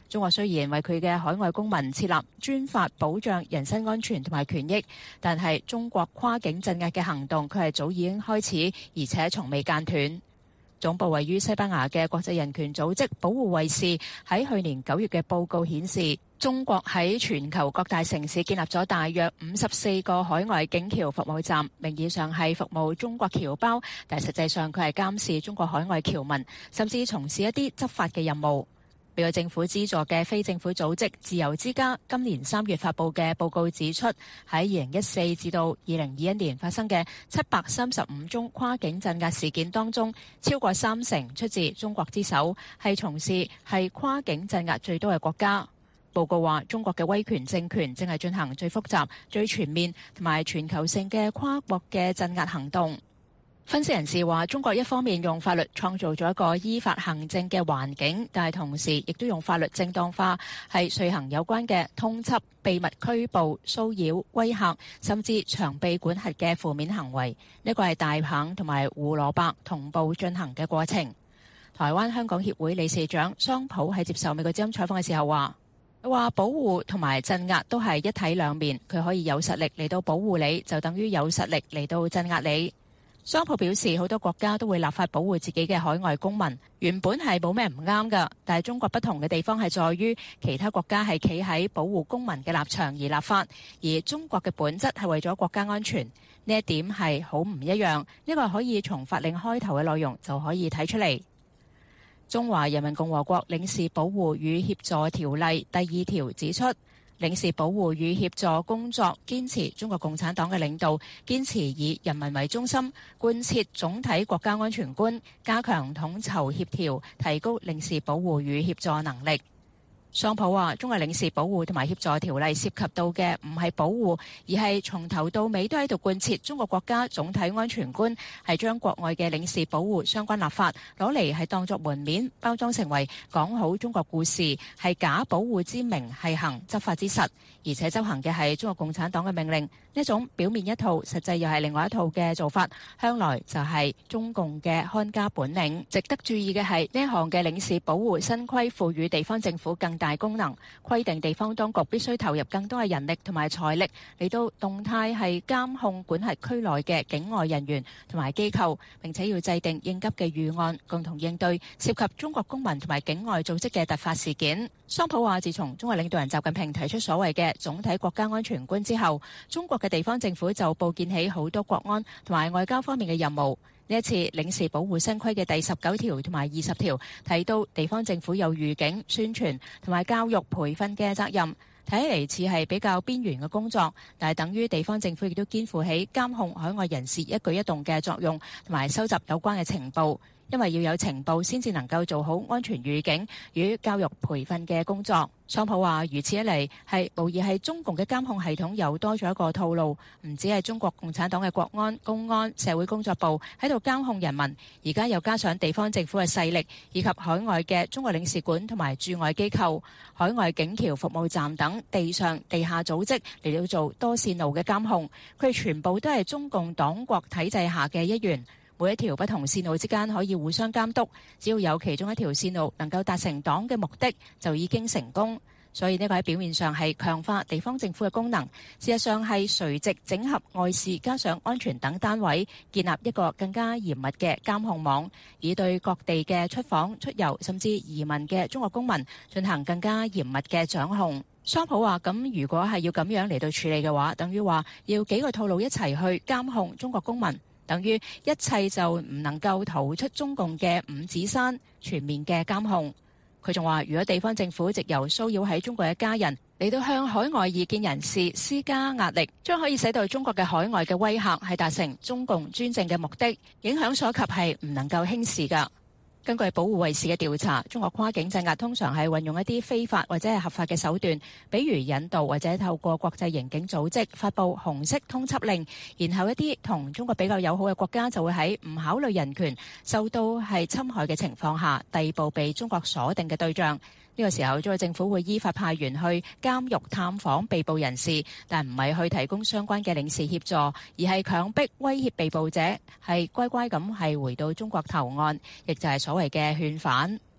中國雖然為佢嘅海外公民設立專法保障人身安全同埋權益，但係中國跨境鎮壓嘅行動佢係早已經開始，而且從未間斷。總部位於西班牙嘅國際人權組織保護衛士喺去年九月嘅報告顯示，中國喺全球各大城市建立咗大約五十四個海外警僑服務站，名義上係服務中國僑胞，但實際上佢係監視中國海外僑民，甚至從事一啲執法嘅任務。被個政府資助嘅非政府組織自由之家今年三月發布嘅報告指出，喺二零一四至到二零二一年發生嘅七百三十五宗跨境鎮壓事件當中，超過三成出自中國之手，係從事係跨境鎮壓最多嘅國家。報告話，中國嘅威權政權正係進行最複雜、最全面同埋全球性嘅跨國嘅鎮壓行動。分析人士話，中國一方面用法律創造咗一個依法行政嘅環境，但係同時亦都用法律正當化係遂行有關嘅通緝、秘密拘捕、騷擾、威嚇，甚至長臂管轄嘅負面行為。呢個係大棒同埋胡蘿蔔同步進行嘅過程。台灣香港協會理事長桑普喺接受美國之音採訪嘅時候話，佢話保護同埋鎮壓都係一體兩面，佢可以有實力嚟到保護你，就等於有實力嚟到鎮壓你。桑普表示，好多國家都會立法保護自己嘅海外公民，原本係冇咩唔啱㗎，但係中國不同嘅地方係在於，其他國家係企喺保護公民嘅立場而立法，而中國嘅本質係為咗國家安全，呢一點係好唔一樣。呢個可以從法令開頭嘅內容就可以睇出嚟。中華人民共和國領事保護與協助條例第二條指出，領事保護與協助工作堅持中國共產黨嘅領導，堅持以人民為中心，貫徹總體國家安全觀，加強統籌協調，提高領事保護與協助能力。桑普話，中國領事保護同埋協助條例涉及到嘅唔係保護，而係從頭到尾都喺度貫徹中國國家總體安全觀，係將國外嘅領事保護相關立法攞嚟係當作門面，包裝成為講好中國故事，係假保護之名係行執法之實，而且執行嘅係中國共產黨嘅命令。呢種表面一套，實際又係另外一套嘅做法，向來就係中共嘅看家本領。值得注意嘅係，呢一項嘅領事保護新規賦予地方政府更大功能，規定地方當局必須投入更多嘅人力同埋財力嚟到動態係監控管轄區內嘅境外人員同埋機構，並且要制定應急嘅預案，共同應對涉及中國公民同埋境外組織嘅突發事件。桑普話，自從中國領導人習近平提出所謂嘅總體國家安全觀之後，中國嘅地方政府就佈建起好多國安同埋外交方面嘅任務。呢一次領事保護新規嘅第十九條同埋二十條提到，地方政府有預警、宣傳同埋教育培訓嘅責任，睇起嚟似係比較邊緣嘅工作，但係等於地方政府亦都肩負起監控海外人士一舉一動嘅作用，同埋收集有關嘅情報。因為要有情報先至能夠做好安全預警與教育培訓嘅工作。桑普話，如此一嚟，係無疑係中共嘅監控系統又多咗一個套路，唔止係中國共產黨嘅國安、公安、社會工作部喺度監控人民，而家又加上地方政府嘅勢力，以及海外嘅中國領事館同埋駐外機構、海外警僑服務站等地上地下組織嚟到做多線路嘅監控，佢哋全部都係中共黨國體制下嘅一員。每一條不同線路之間可以互相監督，只要有其中一條線路能夠達成黨嘅目的，就已經成功。所以呢個喺表面上係強化地方政府嘅功能，事實上係垂直整合外事加上安全等單位，建立一個更加嚴密嘅監控網，以對各地嘅出訪、出遊甚至移民嘅中國公民進行更加嚴密嘅掌控。桑普話，咁如果係要咁樣嚟到處理嘅話，等於話要幾個套路一齊去監控中國公民，等於一切就唔能夠逃出中共嘅五指山全面嘅監控。佢仲話，如果地方政府藉由騷擾喺中國嘅家人嚟到向海外異見人士施加壓力，將可以使到中國嘅海外嘅威嚇係達成中共專政嘅目的，影響所及係唔能夠輕視㗎。根據保護衛士嘅調查，中國跨境鎮壓通常係運用一啲非法或者係合法嘅手段，比如引導或者透過國際刑警組織發布紅色通緝令，然後一啲同中國比較友好嘅國家就會喺唔考慮人權、受到係侵害嘅情況下，逮捕被中國鎖定嘅對象。呢個時候，中國政府會依法派員去監獄探訪被捕人士，但唔係去提供相關嘅領事協助，而係強迫威脅被捕者係乖乖咁係回到中國投案，亦就係所謂嘅勸返。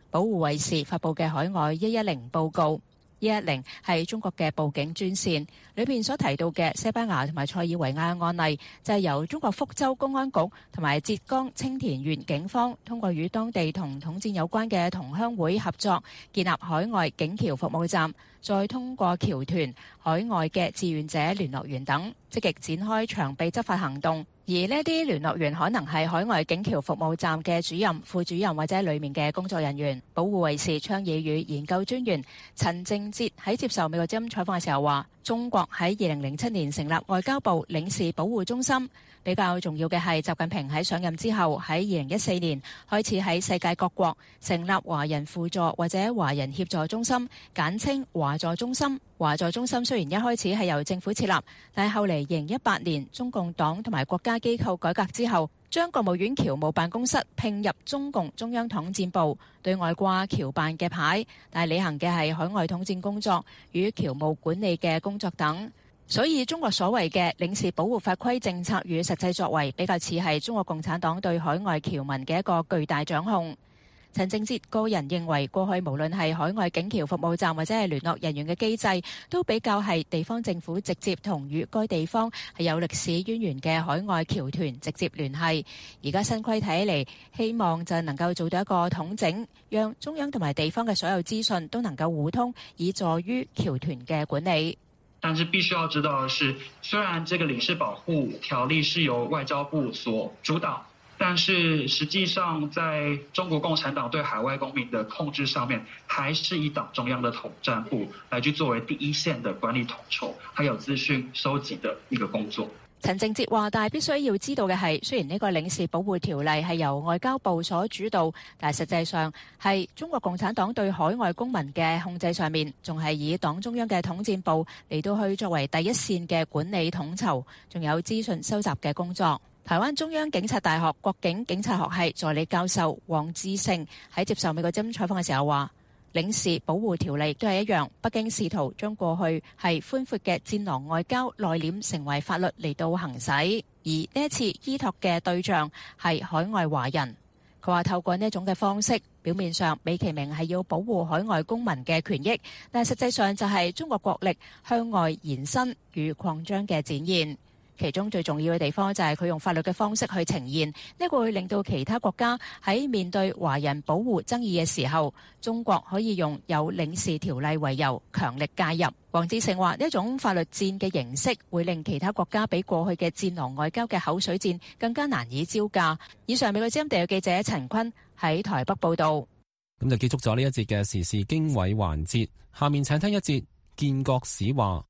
保護衛士發布嘅海外一一零報告。一一零係中國嘅報警專線，裏邊所提到嘅西班牙同埋塞爾維亞嘅案例，就係由中國福州公安局同埋浙江青田縣警方通過與當地同統戰有關嘅同鄉會合作，建立海外警僑服務站，再通過僑團、海外嘅志願者聯絡員等，積極展開長臂執法行動。而呢啲聯絡員可能係海外警僑服務站嘅主任、副主任或者裏面嘅工作人員。保護衛士倡議與研究專員陳正哲喺接受美國之音採訪嘅時候話，中國喺二零零七年成立外交部領事保護中心。比較重要嘅係，習近平喺上任之後，喺二零一四年開始喺世界各國成立華人輔助或者華人協助中心，簡稱華助中心。華助中心雖然一開始係由政府設立，但係後嚟二零一八年中共黨同埋國家機構改革之後，將國務院僑務辦公室併入中共中央統戰部，對外掛僑辦嘅牌，但係履行嘅係海外統戰工作與僑務管理嘅工作等。所以中國所謂嘅領事保護法規政策與實際作為，比較似係中國共產黨對海外僑民嘅一個巨大掌控。陳正哲個人認為，過去無論係海外警僑服務站或者係聯絡人員嘅機制，都比較係地方政府直接同與該地方係有歷史淵源嘅海外僑團直接聯繫。而家新規睇起嚟，希望就能夠做到一個統整，讓中央同埋地方嘅所有資訊都能夠互通，以助於僑團嘅管理。 但是必須要知道的是，雖然這個領事保護條例是由外交部所主導，但是實際上在中國共產黨對海外公民的控制上面，還是以黨中央的統戰部來去作為第一線的管理統籌，還有資訊收集的一個工作。 陳正哲話，但係必須要知道嘅係，雖然呢個領事保護條例係由外交部所主導，但係實際上係中國共產黨對海外公民嘅控制上面，仲係以黨中央嘅統戰部嚟到去作為第一線嘅管理統籌，仲有資訊收集嘅工作。台灣中央警察大學國境警察學系助理教授黃志勝喺接受美國之音採訪嘅時候話，領事保護條例都係一樣，北京試圖將過去係寬闊嘅戰狼外交內斂成為法律嚟到行使，而呢一次依託嘅對象係海外華人。佢話透過呢一種嘅方式，表面上美其名係要保護海外公民嘅權益，但係實際上就係中國國力向外延伸與擴張嘅展現。其中最重要嘅地方就係佢用法律嘅方式去呈現，呢個會令到其他國家喺面對華人保護爭議嘅時候，中國可以用有領事條例為由強力介入。黃志成話呢一種法律戰嘅形式會令其他國家比過去嘅戰狼外交嘅口水戰更加難以招架。以上美國之音地嘅記者陳坤喺台北報道。 咁就結束咗呢一節嘅時事經緯環節，下面請聽一節建國史話。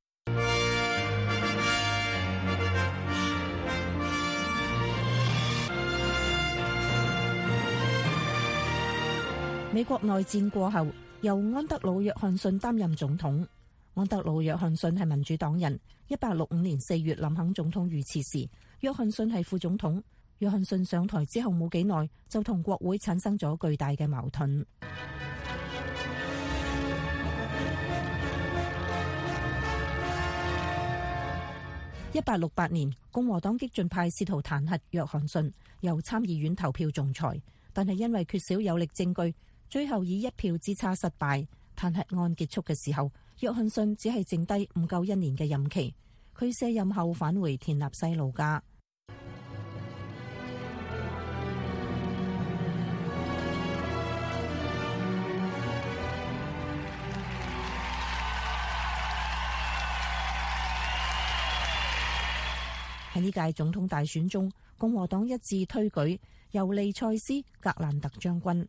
美國內戰過後，由安德魯·約翰遜擔任總統。安德魯·約翰遜係民主黨人。一八六五年四月林肯總統遇刺時，約翰遜係副總統。約翰遜上台之後冇幾耐，就同國會產生咗巨大嘅矛盾。一八六八年，共和黨激進派試圖彈劾約翰遜，由參議院投票仲裁，但係因為缺少有力證據，最後以一票之差失敗。彈劾案結束嘅時候，約翰遜只係剩低唔夠一年嘅任期。佢卸任後返回田納西老家。喺呢屆總統大選中，共和黨一致推舉尤利塞斯·格蘭特將軍。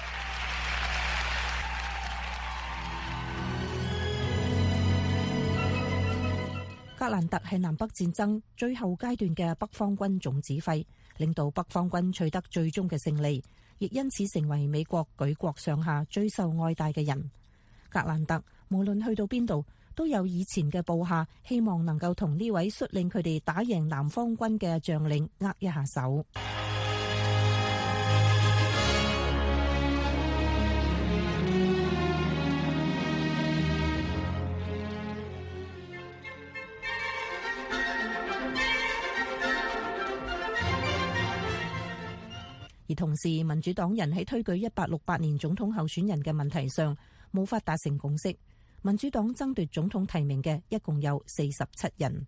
格蘭特係南北戰爭最後階段嘅北方軍總指揮，領導北方軍取得最終嘅勝利，亦因此成為美國舉國上下最受愛戴嘅人。格蘭特無論去到邊度，都有以前嘅部下希望能夠同呢位率領佢哋打贏南方軍嘅將領握一下手。而同時，民主黨人喺推舉一八六八年總統候選人嘅問題上無法達成共識。民主黨爭奪總統提名嘅一共有四十七人。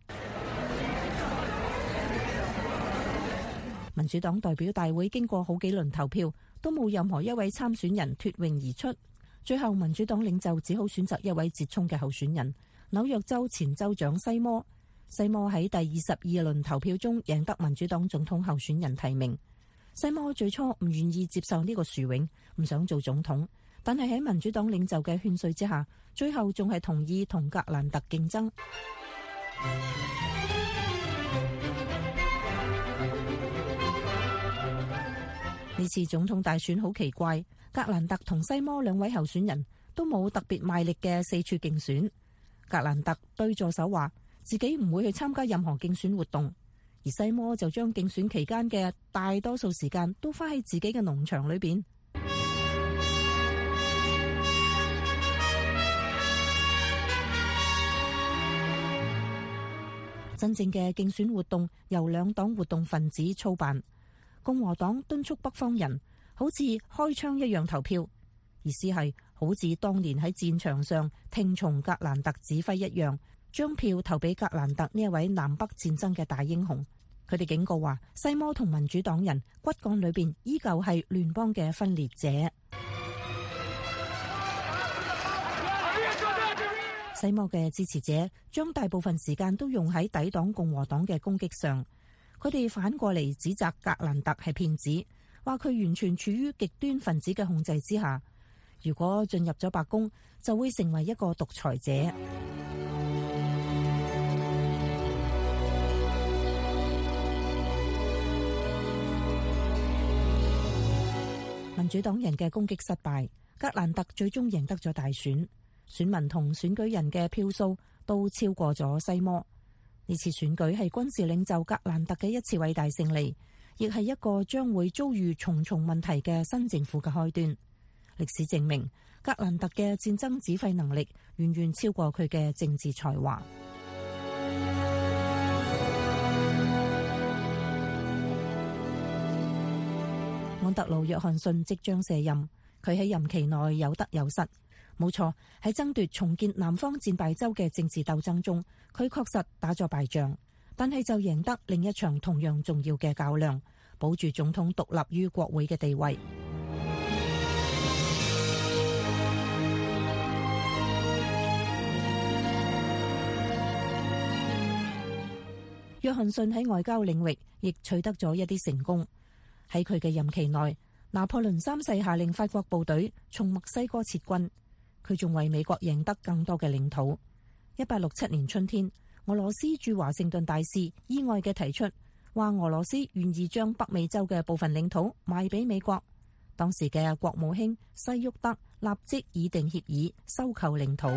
民主黨代表大會經過好幾輪投票，都冇任何一位參選人脫穎而出。最後，民主黨領袖只好選擇一位折衝嘅候選人——紐約州前州長西摩。西摩喺第二十二輪投票中贏得民主黨總統候選人提名。西摩最初唔願意接受呢個殊榮，唔想做總統，但係喺民主黨領袖嘅勸說之下，最後仲係同意同格蘭特競爭。呢次總統大選好奇怪，格蘭特同西摩兩位候選人都冇特別賣力嘅四處競選。格蘭特對助手話自己唔會去參加任何競選活動，而西摩就將競選期間嘅大多數時間都花喺自己嘅農場裏邊。真正嘅競選活動由兩黨活動分子操辦。共和黨敦促北方人好似開槍一樣投票，意思係好似當年喺戰場上聽從格蘭特指揮一樣，將票投俾格蘭特呢一位南北戰爭嘅大英雄。佢哋警告話，西摩同民主黨人骨幹裏邊依舊係聯邦嘅分裂者。西摩嘅支持者將大部分時間都用喺抵擋共和黨嘅攻擊上。佢哋反過嚟指責格蘭特係騙子，話佢完全處於極端分子嘅控制之下。如果進入咗白宮，就會成為一個獨裁者。民主黨人嘅攻擊失敗，格蘭特最終贏得咗大選，選民同選舉人嘅票數都超過咗西摩。呢次選舉係軍事領袖格蘭特嘅一次偉大勝利，亦係一個將會遭遇重重問題嘅新政府嘅開端。歷史證明，格蘭特嘅戰爭指揮能力遠遠超過佢嘅政治才華。安德魯約翰遜即將卸任，佢喺任期內有得有失。冇錯，喺爭奪重建南方戰敗州嘅政治鬥爭中，佢確實打咗敗仗，但係就贏得另一場同樣重要嘅較量，保住總統獨立於國會嘅地位。約翰遜喺外交領域亦取得咗一啲成功。喺佢嘅任期內，拿破崙三世下令法國部隊從墨西哥撤軍。佢仲為美國贏得更多嘅領土。一八六七年春天，俄羅斯駐華盛頓大使意外嘅提出，話俄羅斯願意將北美洲嘅部分領土賣俾美國。當時嘅國務卿西沃德立即擬定協議收購領土。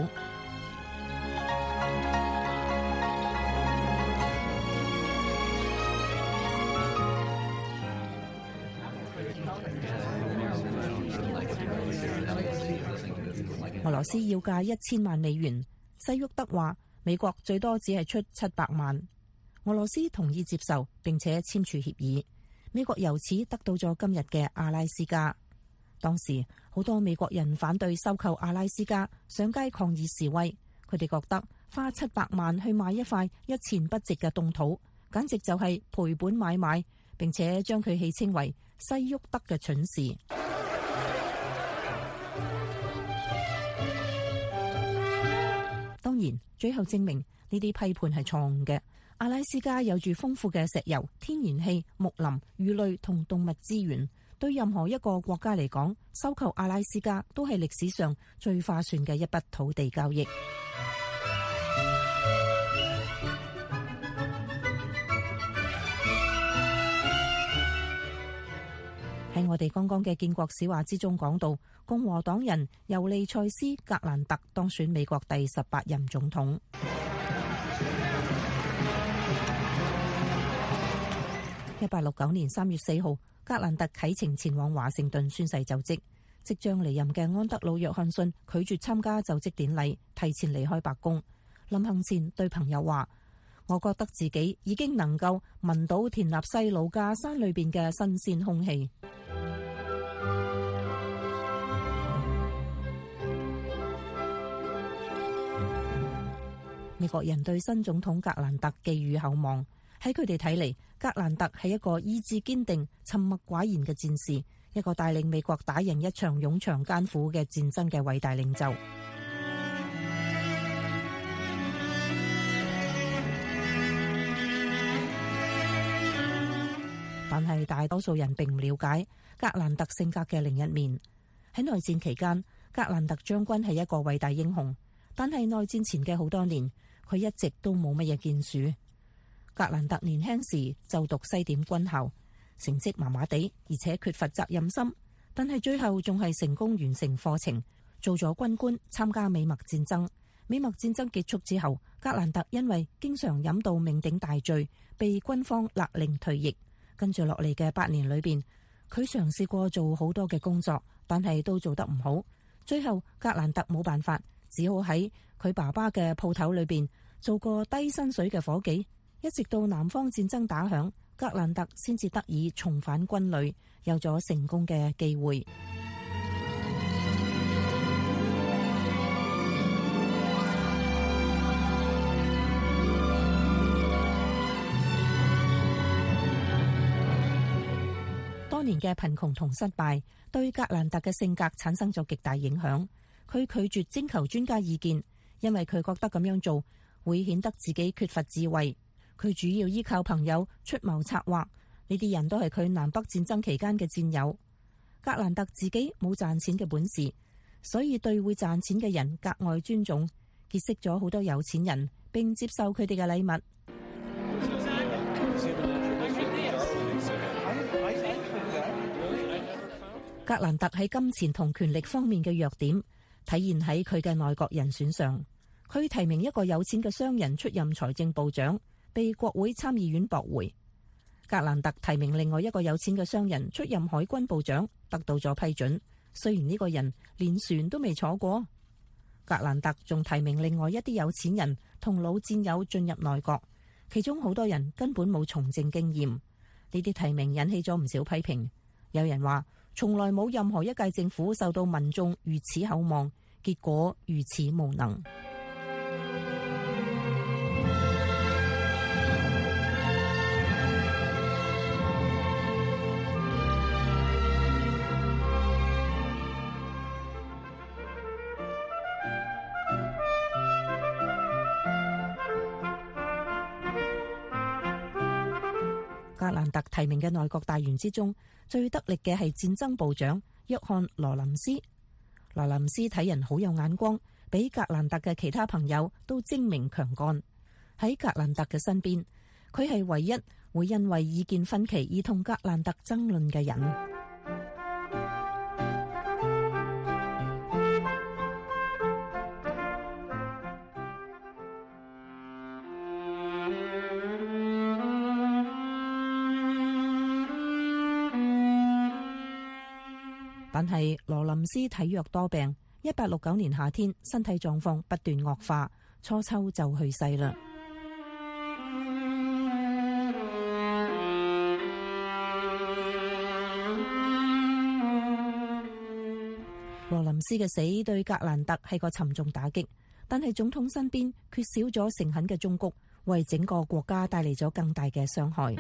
俄羅斯要價一千萬美元，西沃德話美國最多只係出七百萬。俄羅斯同意接受，並且簽署協議。美國由此得到咗今日嘅阿拉斯加。當時好多美國人反對收購阿拉斯加，上街抗議示威。佢哋覺得花七百萬去買一塊一錢不值嘅凍土，簡直就係賠本買賣，並且將佢戲稱為西沃德嘅蠢事。當然，最後證明呢啲批判係錯誤嘅。阿拉斯加有住豐富嘅石油、天然氣、木林、魚類同動物資源，對任何一個國家嚟講，收購阿拉斯加都係歷史上最划算嘅一筆土地交易。喺我哋剛剛嘅建國史話之中講到，共和黨人尤利塞斯·格蘭特當選美國第十八任總統。一八六九年三月四號，格蘭特啟程前往華盛頓宣誓就職。即將離任嘅安德魯·約翰遜拒絕參加就職典禮，提前離開白宮。臨行前對朋友話：我覺得自己已經能夠聞到田納西魯加山裏邊嘅新鮮空氣。 美國人對新總統格蘭特寄予厚望。喺佢哋睇嚟，格蘭特係一個意志堅定、沉默寡言嘅戰士，一個帶領美國打贏一場冗長艱苦嘅戰爭嘅偉大領袖。但係大多數人並唔了解格蘭特性格嘅另一面。喺內戰期間，格蘭特將軍係一個偉大英雄，但係內戰前嘅好多年，佢一直都冇乜嘢建樹。格蘭特年輕時就讀西點軍校，成績麻麻地，而且缺乏責任心，但係最後仲係成功完成課程，做咗軍官，參加美墨戰爭。美墨戰爭結束之後，格蘭特因為經常飲到酩酊大醉，被軍方勒令退役。跟住落嚟嘅八年裏邊，佢嘗試過做好多嘅工作，但係都做得唔好。最後格蘭特冇辦法，只好喺佢爸爸嘅鋪頭裏邊做個低薪水嘅伙計，一直到南方戰爭打響，格蘭特先至得以重返軍旅，有咗成功嘅機會。多年嘅貧窮同失敗對格蘭特嘅性格產生咗極大影響。佢拒絕徵求專家意見，因為佢覺得咁樣做會顯得自己缺乏智慧。佢主要依靠朋友出謀策劃，呢啲人都係佢南北戰爭期間嘅戰友。格蘭特自己冇賺錢嘅本事，所以對會賺錢嘅人格外尊重，結識咗好多有錢人，並接受佢哋嘅禮物。格蘭特喺金錢同權力方面嘅弱點體現喺佢嘅內閣人選上。佢提名一個有錢嘅商人出任財政部長，被國會參議院駁回。格蘭特提名另外一個有錢嘅商人出任海軍部長，得到咗批准。雖然呢個人連船都未坐過。格蘭特仲提名另外一啲有錢人同老戰友進入內閣，其中好多人根本冇從政經驗。呢啲提名引起咗唔少批評。有人話，從來冇任何一屆政府受到民眾如此厚望，結果如此無能。格蘭特提名嘅內閣大員之中，最得力嘅係戰爭部長約翰羅林斯。羅林斯睇人好有眼光，比格蘭特嘅其他朋友都精明強幹。喺格蘭特嘅身邊，佢係唯一會因為意見分歧而同格蘭特爭論嘅人。但係羅林斯體弱多病，一八六九年夏天身體狀況不斷惡化，初秋就去世啦。羅林斯嘅死對格蘭特係個沉重打擊，但係總統身邊缺少咗誠懇嘅忠告，為整個國家帶嚟咗更大嘅傷害。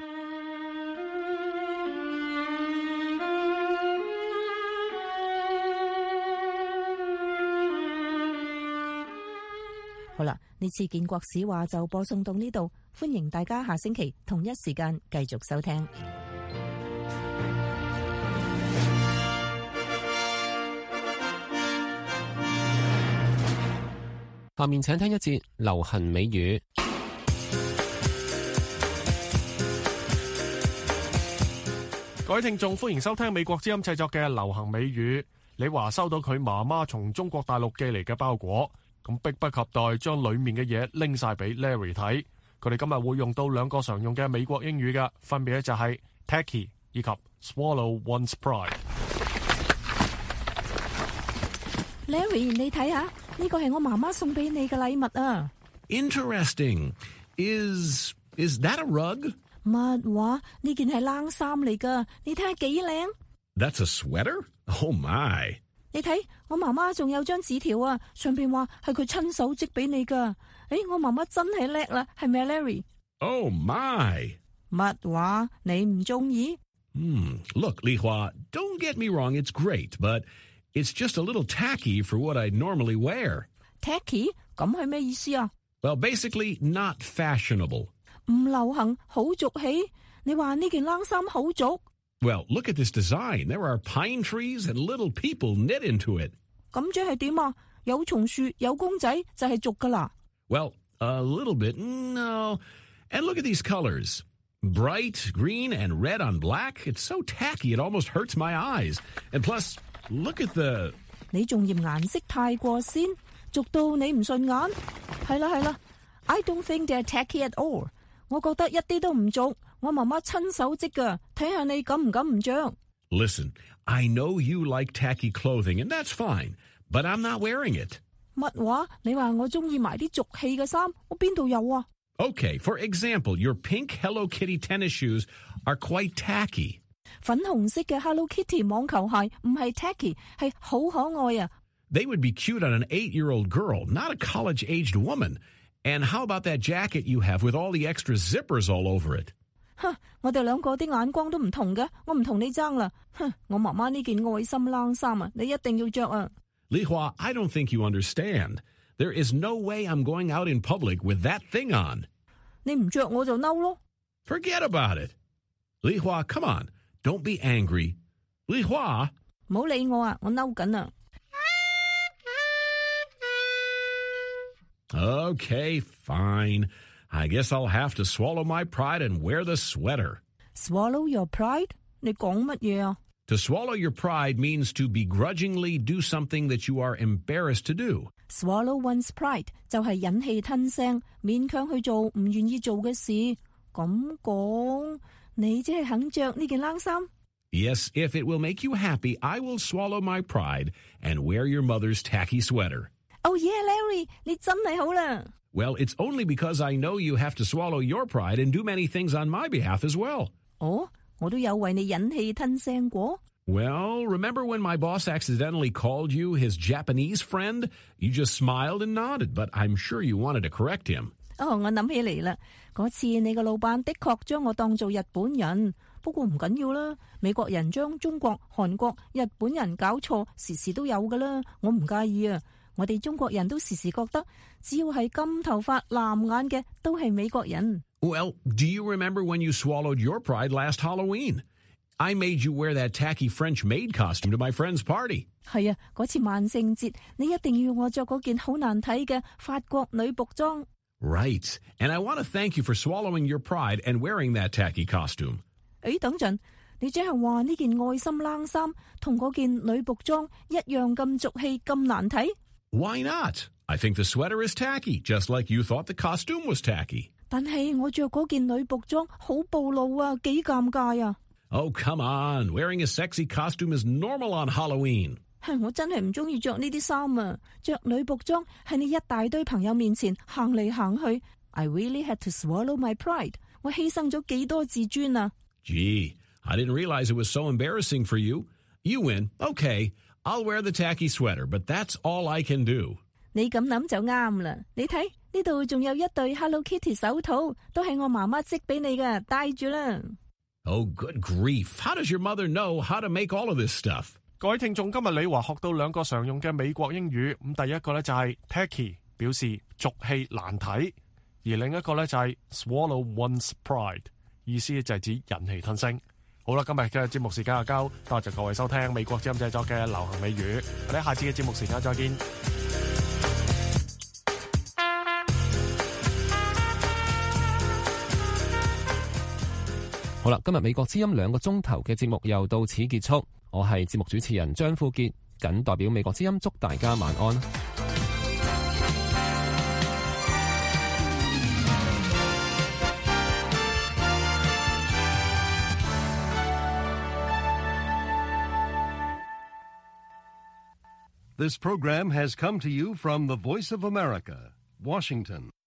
好啦，呢次建國史話就播送到呢度，歡迎大家下星期同一時間繼續收聽。 下面請聽一節流行美語。 各位聽眾，歡迎收聽美國之音製作嘅流行美語。李華收到佢媽媽從中國大陸寄嚟嘅包裹，咁迫不及待將裏面嘅嘢拎晒俾 Larry 睇。佢哋今日會用到兩個常用嘅美國英語嘅，分別咧就係 tacky 以及 swallow one's pride。Larry， 你睇下，呢個係我媽媽送俾你嘅禮物啊。 Interesting. Is is that a rug? 乜話？呢件係冷衫嚟噶，你睇下幾靚。 That's a sweater? Oh my. 你睇我媽媽仲有張紙條啊，上邊話係佢親手織俾你噶。誒，我媽媽真係叻啦，係咪 Larry？Oh my！ 乜話？你唔中意？ Hmm. Look, Li Hua, don't get me wrong, it's great, but it's just a little tacky for what I normally wear. Tacky？ 咁係咩意思啊？ Well, basically, not fashionable. 唔流行，好俗氣。你話呢件冷衫好俗？ Well, look at this design. There are pine trees and little people knit into it. 咁即係點啊？有松樹，有公仔就係俗噶啦。 Well, a little bit, no. And look at these colors. Bright green and red on black. It's so tacky, it almost hurts my eyes. And plus, look at the... 你仲嫌顏色太過鮮，俗到你唔順眼？係啦係啦 ，I don't think they're tacky at all。我覺得一啲都唔俗。我媽媽親手織噶，睇下你敢唔敢唔着。 Listen, I know you like tacky clothing, and that's fine, but I'm not wearing it. 乜話？你話我中意埋啲俗氣嘅衫，我邊度有啊？ Okay, for example, your pink Hello Kitty tennis shoes are quite tacky. 粉紅色嘅 Hello Kitty 網球鞋唔係 tacky， 係好可愛啊。 They would be cute on an eight-year-old girl, not a college-aged woman. And how about that jacket you have with all the extra zippers all over it? 哼，我哋兩個啲眼光都唔同嘅，我唔同你爭啦。哼，我媽媽呢件愛心冷衫啊，你一定要着啊。 Li Hua, I don't think you understand. There is no way I'm going out in public with that thing on. 你唔着我就嬲咯。 Forget about it. Li Hua, come on. Don't be angry. Li Hua. 唔好理我啊，我嬲緊啊。 Okay, fine. I guess I'll have to swallow my pride and wear the sweater. Swallow your pride? 你講乜嘢啊？ To swallow your pride means to begrudgingly do something that you are embarrassed to do. Swallow one's pride 就係忍氣吞聲，勉強去做唔願意做嘅事。咁講，你即係肯着呢件冷衫？ Yes, if it will make you happy, I will swallow my pride and wear your mother's tacky sweater. Oh yeah, Larry, 你真係好啦。 Well, it's only because I know you have to swallow your pride and do many things on my behalf as well. 哦，我都有為你忍氣吞聲過。 Well, remember when my boss accidentally called you his Japanese friend? You just smiled and nodded, but I'm sure you wanted to correct him. 哦，我諗起嚟啦，嗰次你個老闆的確將我當做日本人，不過唔緊要啦。美國人將中國、韓國、日本人搞錯，時時都有噶啦，我唔介意啊。我哋中國人都時時覺得，只要係金頭髮、藍眼嘅，都係美國人。 Well, do you remember when you swallowed your pride last Halloween? I made you wear that tacky French maid costume to my friend's party. 係啊，嗰次萬聖節，你一定要我着嗰件好難睇嘅法國女僕裝。 Right, and I want to thank you for swallowing your pride and wearing that tacky costume. 誒，等陣，你即係話呢件愛心冷衫同嗰件女僕裝一樣咁俗氣、咁難睇？ Why not? I think the sweater is tacky, just like you thought the costume was tacky. 但係我着嗰件女僕裝好暴露啊，幾尷尬啊！ Oh, come on. Wearing a sexy costume is normal on Halloween. 我真係唔中意着呢啲衫啊！着女僕裝喺你一大堆朋友面前行嚟行去 ，I really had to swallow my pride。我犧牲咗幾多自尊啊 Gee, I didn't realize it was so embarrassing for you. You win. Okay, I'll wear the tacky sweater, but that's all I can do. 你咁諗就啱啦。你睇呢度仲有一對 Hello Kitty 手套，都係我媽媽織俾你㗎，戴住啦。 Oh, good grief. How does your mother know how to make all of this stuff? 各位聽眾，今日李華學到兩個常用嘅美國英語，咁第一個咧就係 tacky， 表示俗氣難睇，而另一個咧就係 swallow one's pride， 意思就係指忍氣吞聲。好啦，今日嘅節目時間就交，多謝各位收聽美國之音製作嘅流行美語，我哋下次嘅節目時間再見。 好啦，今日美國之音兩個鐘頭嘅節目又到此結束。我係節目主持人張富傑，謹代表美國之音祝大家晚安。 This program has come to you from the Voice of America, Washington.